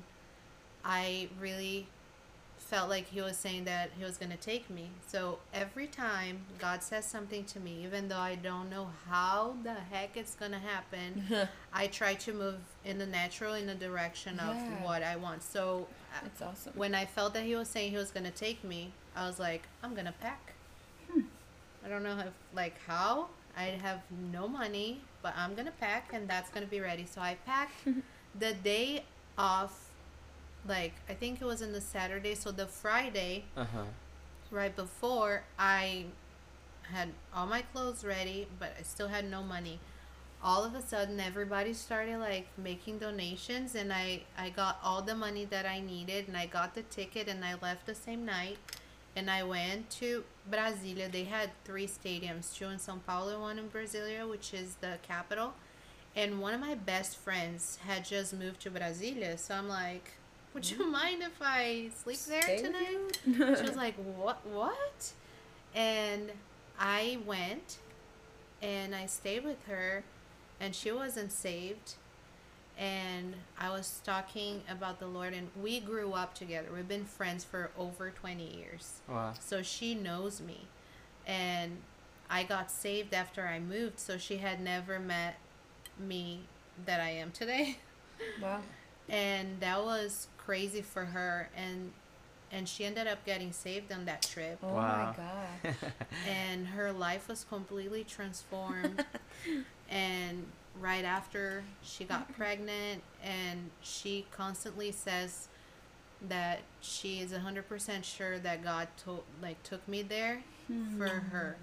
I really felt like he was saying that he was going to take me. So every time God says something to me, even though I don't know how the heck it's going to happen, I try to move in the natural, in the direction of Yeah. what I want. So uh, That's awesome. when I felt that he was saying he was going to take me, I was like, I'm going to pack. Hmm. I don't know if, like, how. I have no money, but I'm going to pack, and that's going to be ready. So I packed the day off. Like, I think it was in the Saturday, so the Friday Uh-huh. right before, I had all my clothes ready, but I still had no money. All of a sudden, everybody started like making donations, and I I got all the money that I needed, and I got the ticket, and I left the same night, and I went to Brasilia. They had three stadiums, two in São Paulo, one in Brasilia, which is the capital. And one of my best friends had just moved to Brasilia, so I'm like, would you mind if I sleep there Stay with tonight? you? She was like, what? What? And I went and I stayed with her, and she wasn't saved. And I was talking about the Lord, and we grew up together. We've been friends for over twenty years. Wow. So she knows me. And I got saved after I moved, so she had never met me that I am today. Wow. And that was crazy for her, and and she ended up getting saved on that trip, Oh Wow. my god. and her life was completely transformed. And right after, she got pregnant, and she constantly says that she is one hundred percent sure that God to- like took me there for her,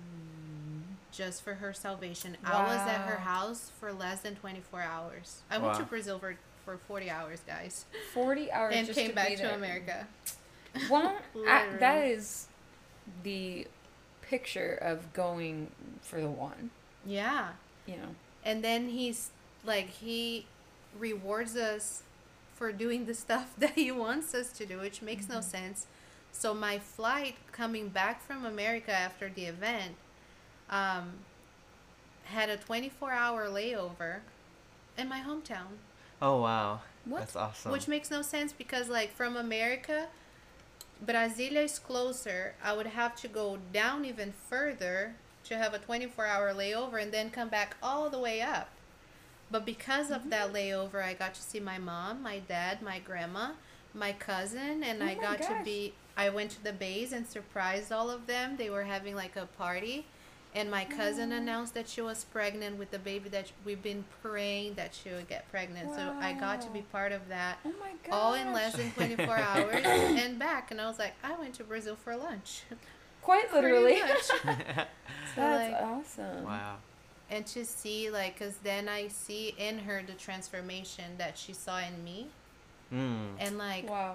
just for her salvation. I was at her Wow. house for less than twenty-four hours. I went Wow. to Brazil for, for forty hours, guys, forty hours and just came to back be to there. America. Won't I, that Literally. is the picture of going for the one, Yeah. you know. And then he's like, he rewards us for doing the stuff that he wants us to do, which makes no sense. So my flight coming back from America after the event um, had a twenty-four hour layover in my hometown, Oh, wow. What? That's awesome. which makes no sense because, like, from America, Brasilia is closer. I would have to go down even further to have a twenty-four hour layover and then come back all the way up. But because of that layover, I got to see my mom, my dad, my grandma, my cousin, and Oh I my got to gosh. be. I went to the bays and surprised all of them. They were having like a party, and my cousin announced that she was pregnant with the baby that we've been praying that she would get pregnant. So I got to be Wow. part of that, Oh my god. all in less than twenty-four hours and back. And I was like, I went to Brazil for lunch. Quite Pretty literally. much. So, That's like, awesome. Wow. and to see, like, because then I see in her the transformation that she saw in me. Mm. And, like, Wow.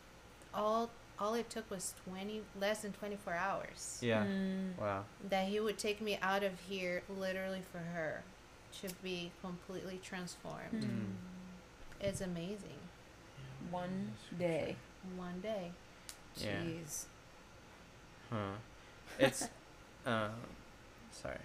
all all it took was twenty less than twenty-four hours. Yeah. Mm. Wow. That he would take me out of here literally for her to be completely transformed. Mm. It's amazing. One day. One day. Yeah. Jeez. Huh. It's, um, sorry.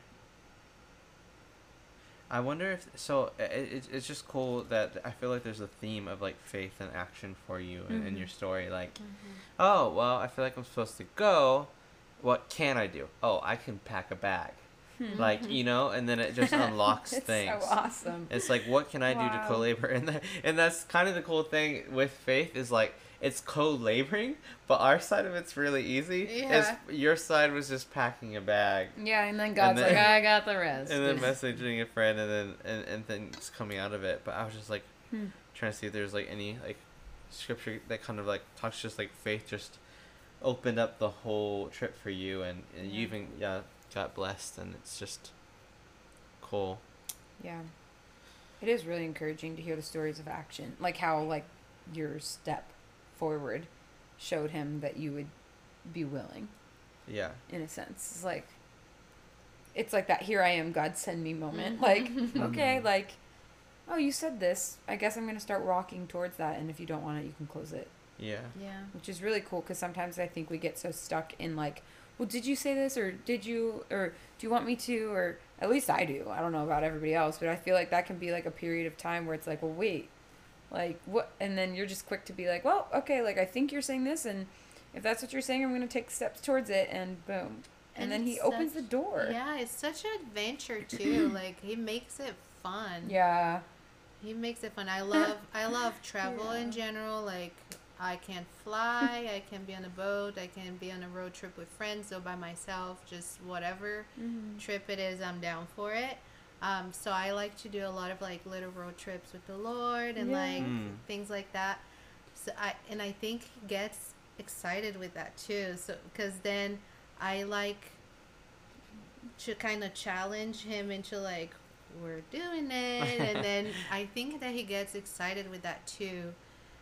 I wonder if so. It, it, it's just cool that I feel like there's a theme of like faith and action for you in, in Mhm. your story. Like, oh well, I feel like I'm supposed to go. What can I do? Oh, I can pack a bag. Hmm. Like, you know, and then it just unlocks It's things. so awesome. It's like, what can I do to Wow. co-labor? And that, and that's kind of the cool thing with faith is like it's co-laboring, but our side of it's really easy. Yeah. Is your side was just packing a bag Yeah, and then God's then- like, I got the rest. and then messaging a friend and then and, and things coming out of it. But I was just like Hmm. trying to see if there's like any like scripture that kind of like talks just like faith just opened up the whole trip for you and, and you Yeah. even yeah got blessed and it's just cool. Yeah. It is really encouraging to hear the stories of action. Like how, like, your step forward showed him that you would be willing, Yeah. in a sense. It's like, it's like that here I am, God send me moment. Like, okay, Mhm. like, oh, you said this. I guess I'm going to start walking towards that. And if you don't want it, you can close it. Yeah. Yeah. Which is really cool because sometimes I think we get so stuck in like, well, did you say this or did you, or do you want me to, or at least I do. I don't know about everybody else, but I feel like that can be like a period of time where it's like, well, wait, like what? And then you're just quick to be like, well, okay, like I think you're saying this. And if that's what you're saying, I'm going to take steps towards it, and boom. And, And then he it's opens such- the door. Yeah, it's such an adventure too. Like he makes it fun. Yeah. He makes it fun. I love I love travel in Yeah. general. Like I can fly, I can be on a boat, I can be on a road trip with friends or by myself, just whatever Mm-hmm. trip it is, I'm down for it. Um, so I like to do a lot of like little road trips with the Lord and Yeah. like Mm. things like that. So I and I think he gets excited with that too. So because then I like to kind of challenge him into like we're doing it, and then I think that he gets excited with that too.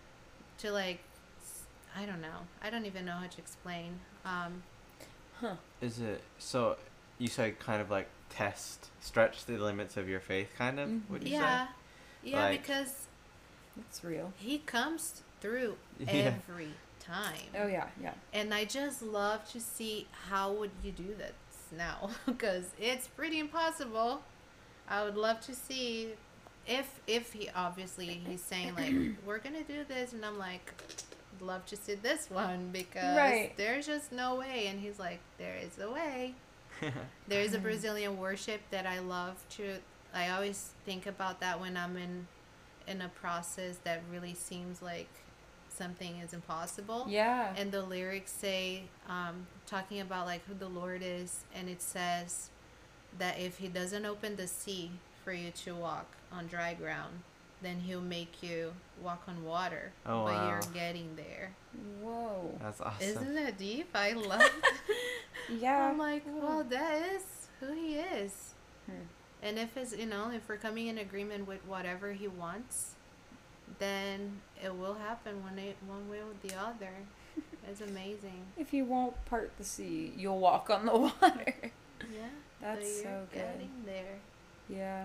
To like, s- I don't know. I don't even know how to explain. Um, Huh. Is it so? You said kind of like test, stretch the limits of your faith, kind of. Mhm. Would you yeah, yeah, Like- because It's real. he comes through Yeah. every time. Oh, yeah, yeah. And I just love to see how would you do this now, because it's pretty impossible. I would love to see if if he obviously he's saying like we're gonna do this, and I'm like love to see this one because Right. there's just no way, and he's like there is a way. say? There is a Mhm. Brazilian worship that I love to. I always think about that when I'm in in a process that really seems like something is impossible. Yeah. And the lyrics say, um, talking about like who the Lord is, and it says that if He doesn't open the sea for you to walk on dry ground, then He'll make you walk on water. Oh, but wow. you're getting there. Whoa. That's awesome. Isn't that deep? I love it. Yeah. I'm like, Whoa. well, that is who He is. Hmm. And if it's, you know, if we're coming in agreement with whatever He wants, then it will happen one, day, one way or the other. It's amazing. If you won't part the sea, you'll walk on the water. Yeah. That's but so you're good. getting there. Yeah.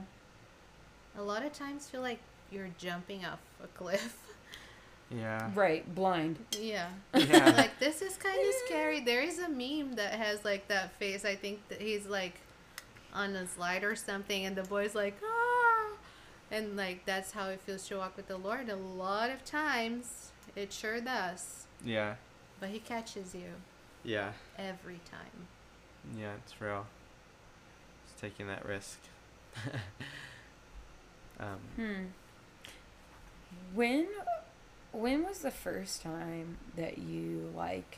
A lot of times feel like you're jumping off a cliff. Yeah. Right. Blind. Yeah. Yeah. Like this is kind of scary. There is a meme that has like that face. I think that he's like on a slide or something, and the boy's like ah, and like that's how it feels to walk with the Lord. A lot of times it sure does, Yeah. but He catches you Yeah. every time. Yeah. It's real. Just taking that risk. um. Hmm. When when was the first time that you like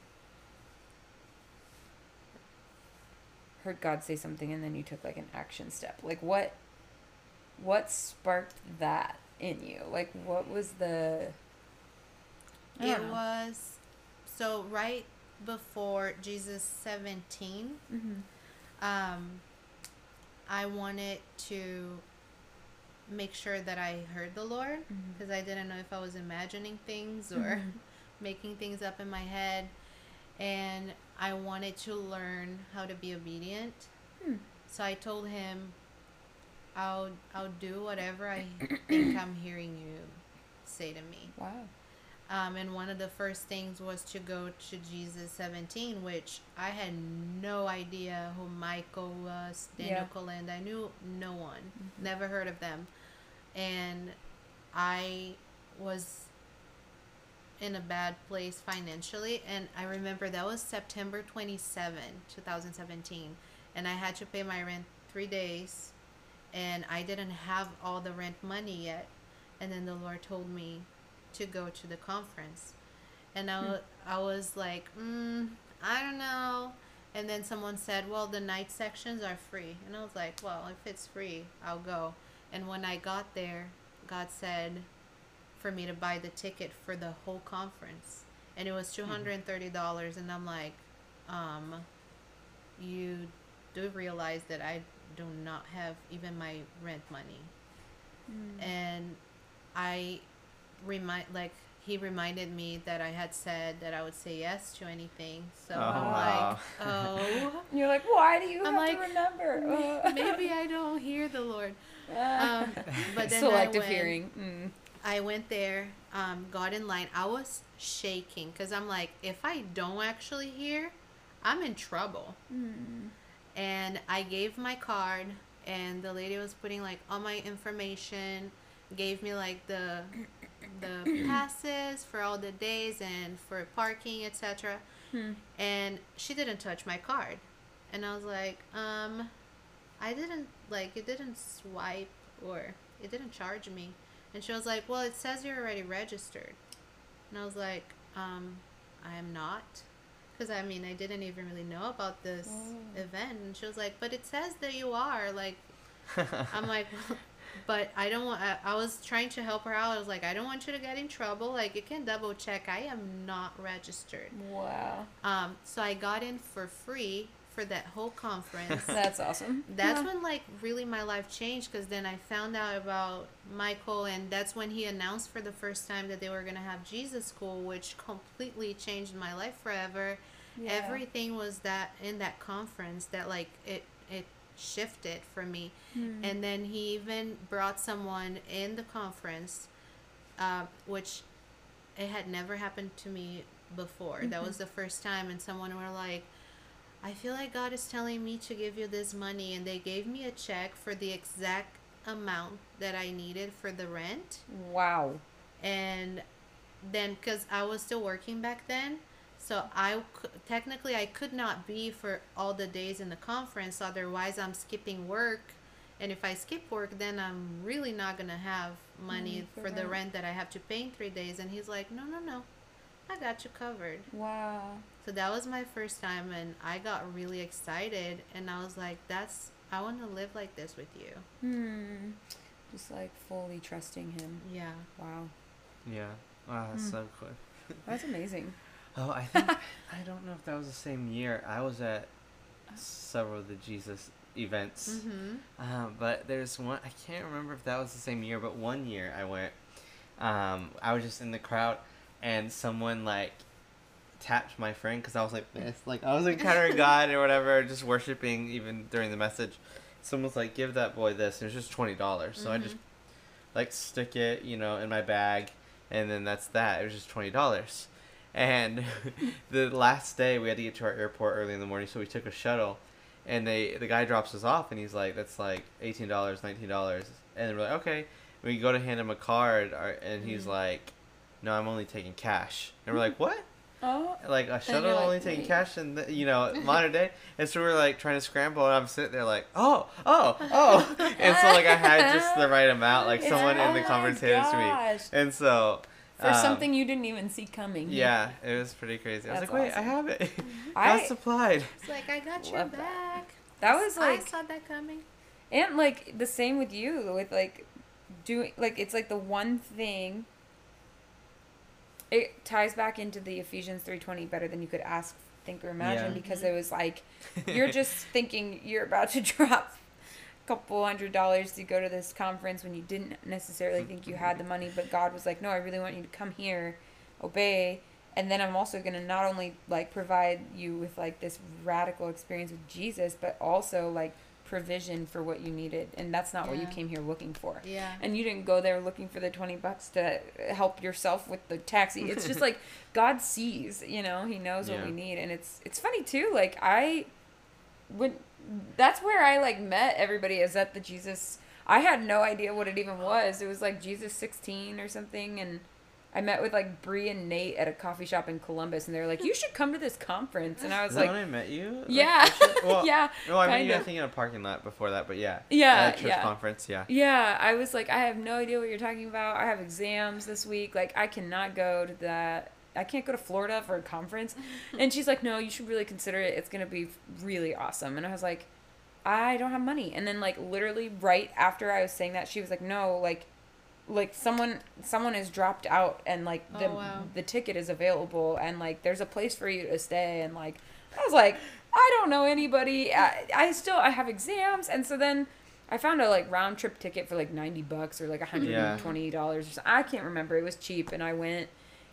heard God say something and then you took like an action step? Like what what sparked that in you? Like what was the I It don't know. was so right before Jesus seventeen. Mhm. Um, I wanted to make sure that I heard the Lord, Mhm. because I didn't know if I was imagining things or Mhm. making things up in my head, and I wanted to learn how to be obedient. Hmm. So I told him, "I'll I'll do whatever I think I'm hearing you say to me." Wow. Um, and one of the first things was to go to Jesus seventeen, which I had no idea who Michael was, Daniel Yeah. Coland. I knew no one, Mhm. never heard of them. And I was in a bad place financially. And I remember that was September twenty-seventh, twenty seventeen. And I had to pay my rent three days. And I didn't have all the rent money yet. And then the Lord told me to go to the conference, and I, wa- I was like mm, I don't know, and then someone said, well, the night sections are free, and I was like, well, if it's free, I'll go. And when I got there, God said for me to buy the ticket for the whole conference, and it was two hundred thirty dollars. And I'm like, um you do realize that I do not have even my rent money. Mm. And I remind like he reminded me that I had said that I would say yes to anything. So Oh. I'm like, oh, You're like, why do you I'm have like, to remember? Uh, maybe I don't hear the Lord. uh, Um, but then selective I went, hearing. Mm. I went there, um, got in line. I was shaking because I'm like, if I don't actually hear, I'm in trouble. Mm. And I gave my card, and the lady was putting like all my information, gave me like the the passes for all the days and for parking, et cetera. Hmm. And she didn't touch my card, and I was like, um, I didn't like it didn't swipe or it didn't charge me. And she was like, well, it says you're already registered. And I was like, um, I am not. Because, I mean, I didn't even really know about this Oh. event. And she was like, but it says that you are. Like, I'm like, but I don't want, I, I was trying to help her out. I was like, I don't want you to get in trouble. Like, you can double check. I am not registered. Wow. Um, so I got in for free for that whole conference. That's awesome. That's Yeah. when, like, really my life changed, because then I found out about Michael, and that's when he announced for the first time that they were going to have Jesus School, which completely changed my life forever. Yeah. Everything was that in that conference that, like, it it shifted for me. Hmm. And then he even brought someone in the conference, uh, which it had never happened to me before. That was the first time, and someone were like, I feel like God is telling me to give you this money, and they gave me a check for the exact amount that I needed for the rent. Wow. And then, because I was still working back then, so I cou- technically I could not be for all the days in the conference, otherwise I'm skipping work, and if I skip work, then I'm really not gonna have money Mm, for for the rent. rent that I have to pay in three days. And he's like, no, no, no, I got you covered. Wow. So that was my first time, and I got really excited, and I was like, that's, I want to live like this with you. Hmm. Just like fully trusting him. Yeah. Wow. Yeah. Wow, that's Hmm. so cool. That's amazing. Oh, I think I don't know if that was the same year. I was at several of the Jesus events, Mm-hmm. um, but there's one I can't remember if that was the same year. But one year I went, um, I was just in the crowd, and someone like tapped my friend because I was like this, like I was encountering God or whatever, just worshiping even during the message. Someone was like, "Give that boy this," and it was just twenty dollars. So I just like stick it, you know, in my bag, and then that's that. It was just twenty dollars. And the last day we had to get to our airport early in the morning, so we took a shuttle, and they the guy drops us off, and he's like, "That's like eighteen dollars, nineteen dollars," and then we're like, "Okay." We go to hand him a card, or- and he's Mhm. like, "No, I'm only taking cash," and we're like, "What?" Oh. Like a shuttle you're like, only taking "Wait." cash in the, you know, modern day, and so we're like trying to scramble, and I'm sitting there like, oh, oh, oh, and so like I had just the right amount, like It's- someone in oh the my conference handed it to me, gosh. and so For um, something you didn't even see coming. yeah, it was pretty crazy. I was That's like, wait, awesome. I have it. I- Got supplied. It's like, I got your Love that. back. That was I like, saw that coming. and like the same with you with like doing, like it's like the one thing. It ties back into the Ephesians three twenty, better than you could ask, think, or imagine, Yeah. because it was like you're just thinking you're about to drop a couple hundred dollars to go to this conference when you didn't necessarily think you had the money, but God was like, no, I really want you to come here, obey, and then I'm also going to not only like provide you with like this radical experience with Jesus, but also like provision for what you needed, and that's not what you Yeah. came here looking for. Yeah. And you didn't go there looking for the twenty bucks to help yourself with the taxi. It's just like God sees, you know, he knows what Yeah. we need. And it's it's funny too, like I when that's where I like met everybody, is at the Jesus. I had no idea what it even was. It was like Jesus sixteen or something, and I met with like Bree and Nate at a coffee shop in Columbus, and they were like, "You should come to this conference." And I was Is that like, when I met you? Like, "Yeah, actually? Well, yeah, No, I met kind you, I of. think, in a parking lot before that, but yeah. Yeah, At a church yeah. conference, yeah. Yeah, I was like, I have no idea what you're talking about. I have exams this week. Like, I cannot go to that. I can't go to Florida for a conference." And she's like, "No, you should really consider it. It's going to be really awesome." And I was like, I don't have money. And then, like, literally right after I was saying that, she was like, "No, like, like someone someone is dropped out, and like the Oh, wow. the ticket is available, and like there's a place for you to stay." And like I was like, I don't know anybody. I, I still I have exams, and so then I found a like round trip ticket for like ninety bucks or like one hundred twenty dollars or something. I can't remember. It was cheap, and I went,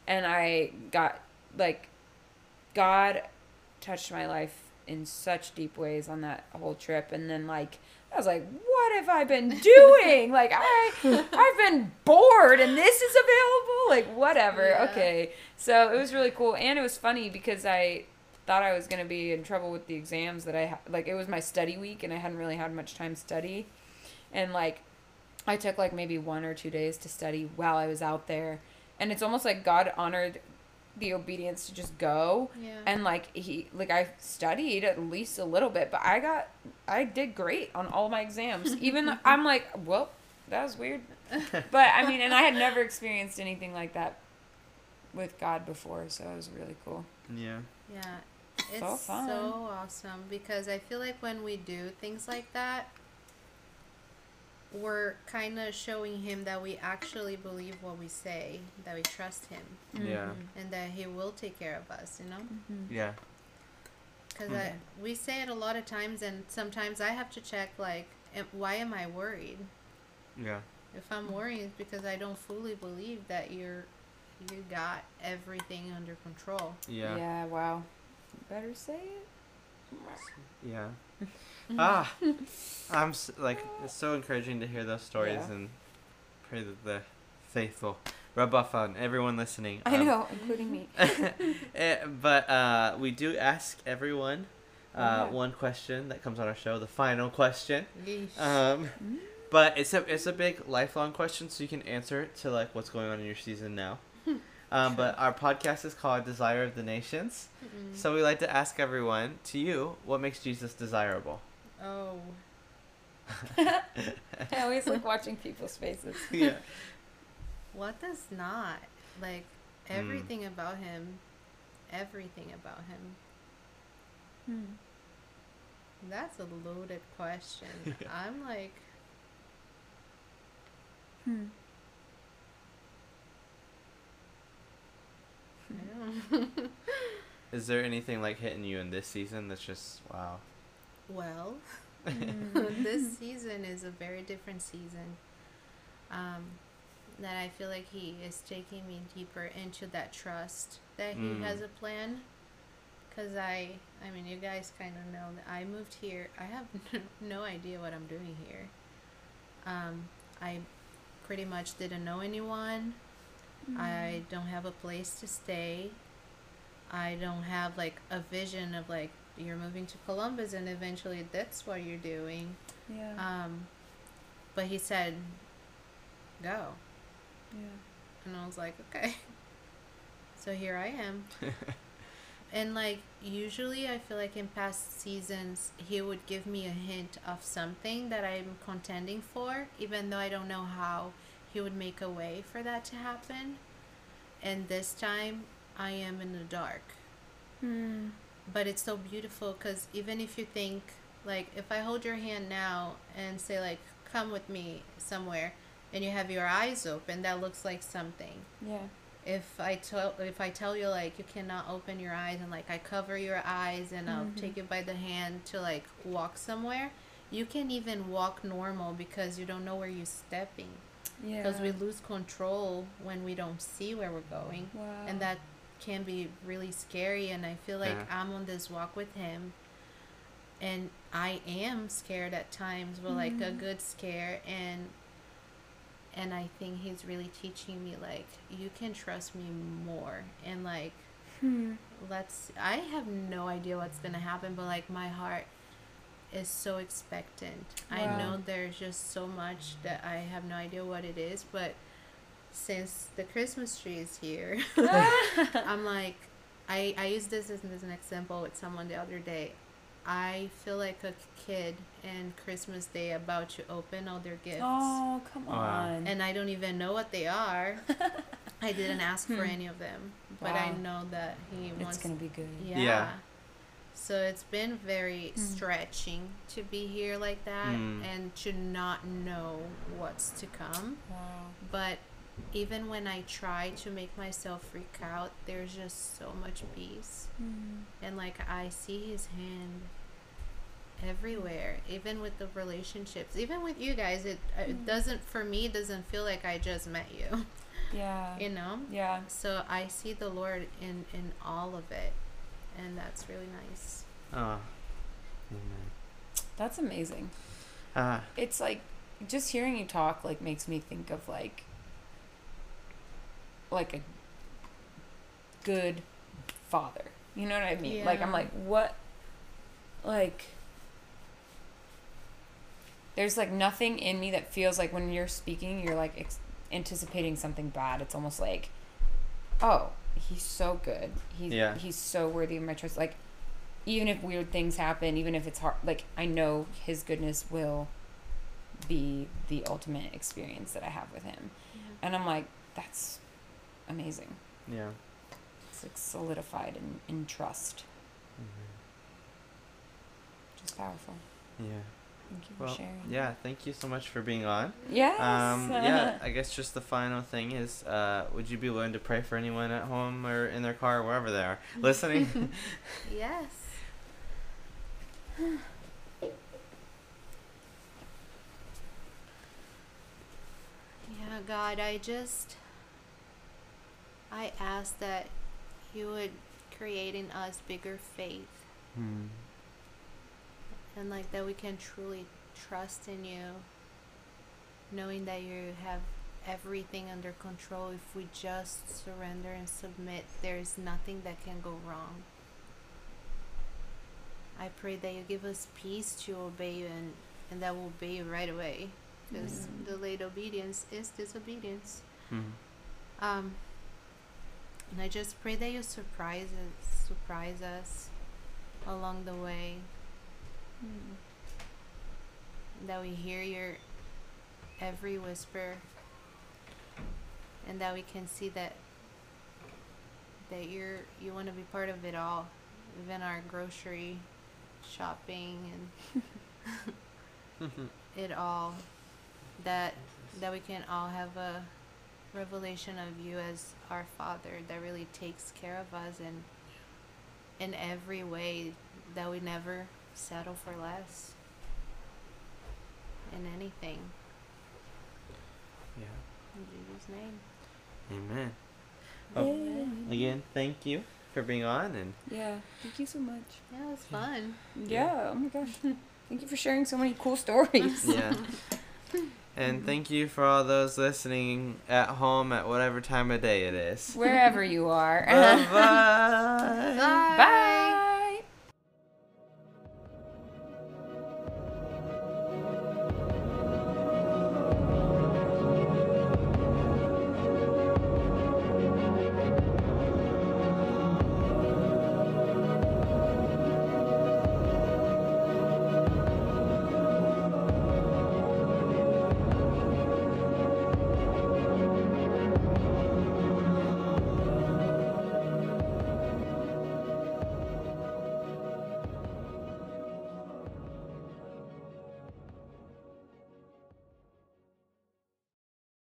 and I got like God touched my life in such deep ways on that whole trip. And then like I was like, what have I been doing? like I I've been bored and this is available, like whatever. Yeah. Okay. So it was really cool, and it was funny because I thought I was going to be in trouble with the exams that I ha- like it was my study week and I hadn't really had much time to study. And like I took like maybe one or two days to study while I was out there. And it's almost like God honored the obedience to just go. Yeah. And like he like I studied at least a little bit, but I got I did great on all my exams. Even though I'm like, well, that was weird. But I mean, and I had never experienced anything like that with God before, so it was really cool. Yeah. Yeah. So It's fun. so awesome because I feel like when we do things like that, we're kind of showing him that we actually believe what we say, that we trust him, Yeah. and that he will take care of us, you know? Mm-hmm. Yeah. Because Mhm. I we say it a lot of times, and sometimes I have to check, like, am, why am I worried? Yeah. If I'm worried, it's because I don't fully believe that you're you got everything under control. Yeah. Yeah, wow. Better say it. Yeah. Ah, I'm s- like it's so encouraging to hear those stories Yeah. and pray that the faithful rub off on everyone listening. I Um, know, including me. eh, but uh, we do ask everyone uh, Oh, yeah. one question that comes on our show, the final question. Yeesh. Um, Mm. but it's a it's a big lifelong question, so you can answer it to like what's going on in your season now. Um, but our podcast is called Desire of the Nations. Mm-mm. So we like to ask everyone, to you, what makes Jesus desirable? Oh. I always like watching people's faces. Yeah. What does not? Like, Mm. everything about him, everything about him. Hmm. That's a loaded question. Yeah. I'm like, Hmm. I don't know. Is there anything like hitting you in this season that's just wow? Well, Mm. this season is a very different season. Um, that I feel like he is taking me deeper into that trust that he Mm. has a plan. Cause I, I mean, you guys kind of know that I moved here. I have no idea what I'm doing here. Um, I pretty much didn't know anyone. I don't have a place to stay. I don't have like a vision of like you're moving to Columbus and eventually that's what you're doing. Yeah. Um, but he said, go. Yeah. And I was like, okay. So here I am. And like usually I feel like in past seasons he would give me a hint of something that I'm contending for, even though I don't know how he would make a way for that to happen. And this time I am in the dark. Hmm. But it's so beautiful because even if you think, like, if I hold your hand now and say, like, come with me somewhere, and you have your eyes open, that looks like something. Yeah. If I tell if I tell you like you cannot open your eyes and like I cover your eyes and I'll Mhm. take you by the hand to like walk somewhere, you can even walk normal because you don't know where you're stepping. Yeah. Because we lose control when we don't see where we're going, Wow. and that can be really scary. And I feel like Yeah. I'm on this walk with him, and I am scared at times, but like a Mhm. good scare. And and I think he's really teaching me like you can trust me more, and like Hmm. let's I have no idea what's gonna happen, but like my heart is so expectant. I Wow. know there's just so much that I have no idea what it is, but since the Christmas tree is here, I'm like I I used this as, as an example with someone the other day. I feel like a kid in Christmas Day about to open all their gifts. Oh, come Wow. on. And I don't even know what they are. I didn't ask for Hmm. any of them, but I Wow. know that he It's wants. gonna be good. Yeah. Yeah. So it's been very Hmm. stretching to be here like that Mm. and to not know what's to come. Wow. But even when I try to make myself freak out, there's just so much peace. Hmm. And like I see his hand everywhere, even with the relationships, even with you guys. It, it Mm. doesn't, for me, it doesn't feel like I just met you. Yeah. You know? Yeah. So I see the Lord in, in all of it. And that's really nice. Oh, amen. That's amazing. Ah, It's like just hearing you talk like makes me think of like like a good father. You know what I mean? Like I'm Yeah. like what like there's like nothing in me that feels like when you're speaking you're like ex- anticipating something bad. It's almost like oh, he's so good. He's Yeah. he's so worthy of my trust. Like even if weird things happen, even if it's hard, like I know his goodness will be the ultimate experience that I have with him. Yeah. And I'm like, that's amazing. yeah. It's like solidified in, in trust. Mhm. Just powerful. Yeah. Thank you for Well, sharing. yeah. Thank you so much for being on. Yes. Um, yeah, I guess just the final thing is, uh, would you be willing to pray for anyone at home or in their car, or wherever they are, listening? Yes. Yeah, God, I just I ask that you would create in us bigger faith Hmm. and like that we can truly trust in you, knowing that you have everything under control. If we just surrender and submit, there's nothing that can go wrong. I pray that you give us peace to obey you, and, and that we'll obey you right away, because Mm. delayed obedience is disobedience. Hmm. Um, and I just pray that you surprise us, surprise us along the way, Mm. that we hear your every whisper, and that we can see that that you're you want to be part of it all, even our grocery shopping and it all, that that we can all have a revelation of you as our Father that really takes care of us, and in every way, that we never settle for less in anything. Yeah. In Jesus' name. Amen. Oh, again, thank you for being on, and Yeah. Thank you so much. Yeah, it was fun. Yeah. Oh my gosh. Thank you for sharing so many cool stories. yeah. And thank you for all those listening at home at whatever time of day it is. Wherever you are. Bye bye.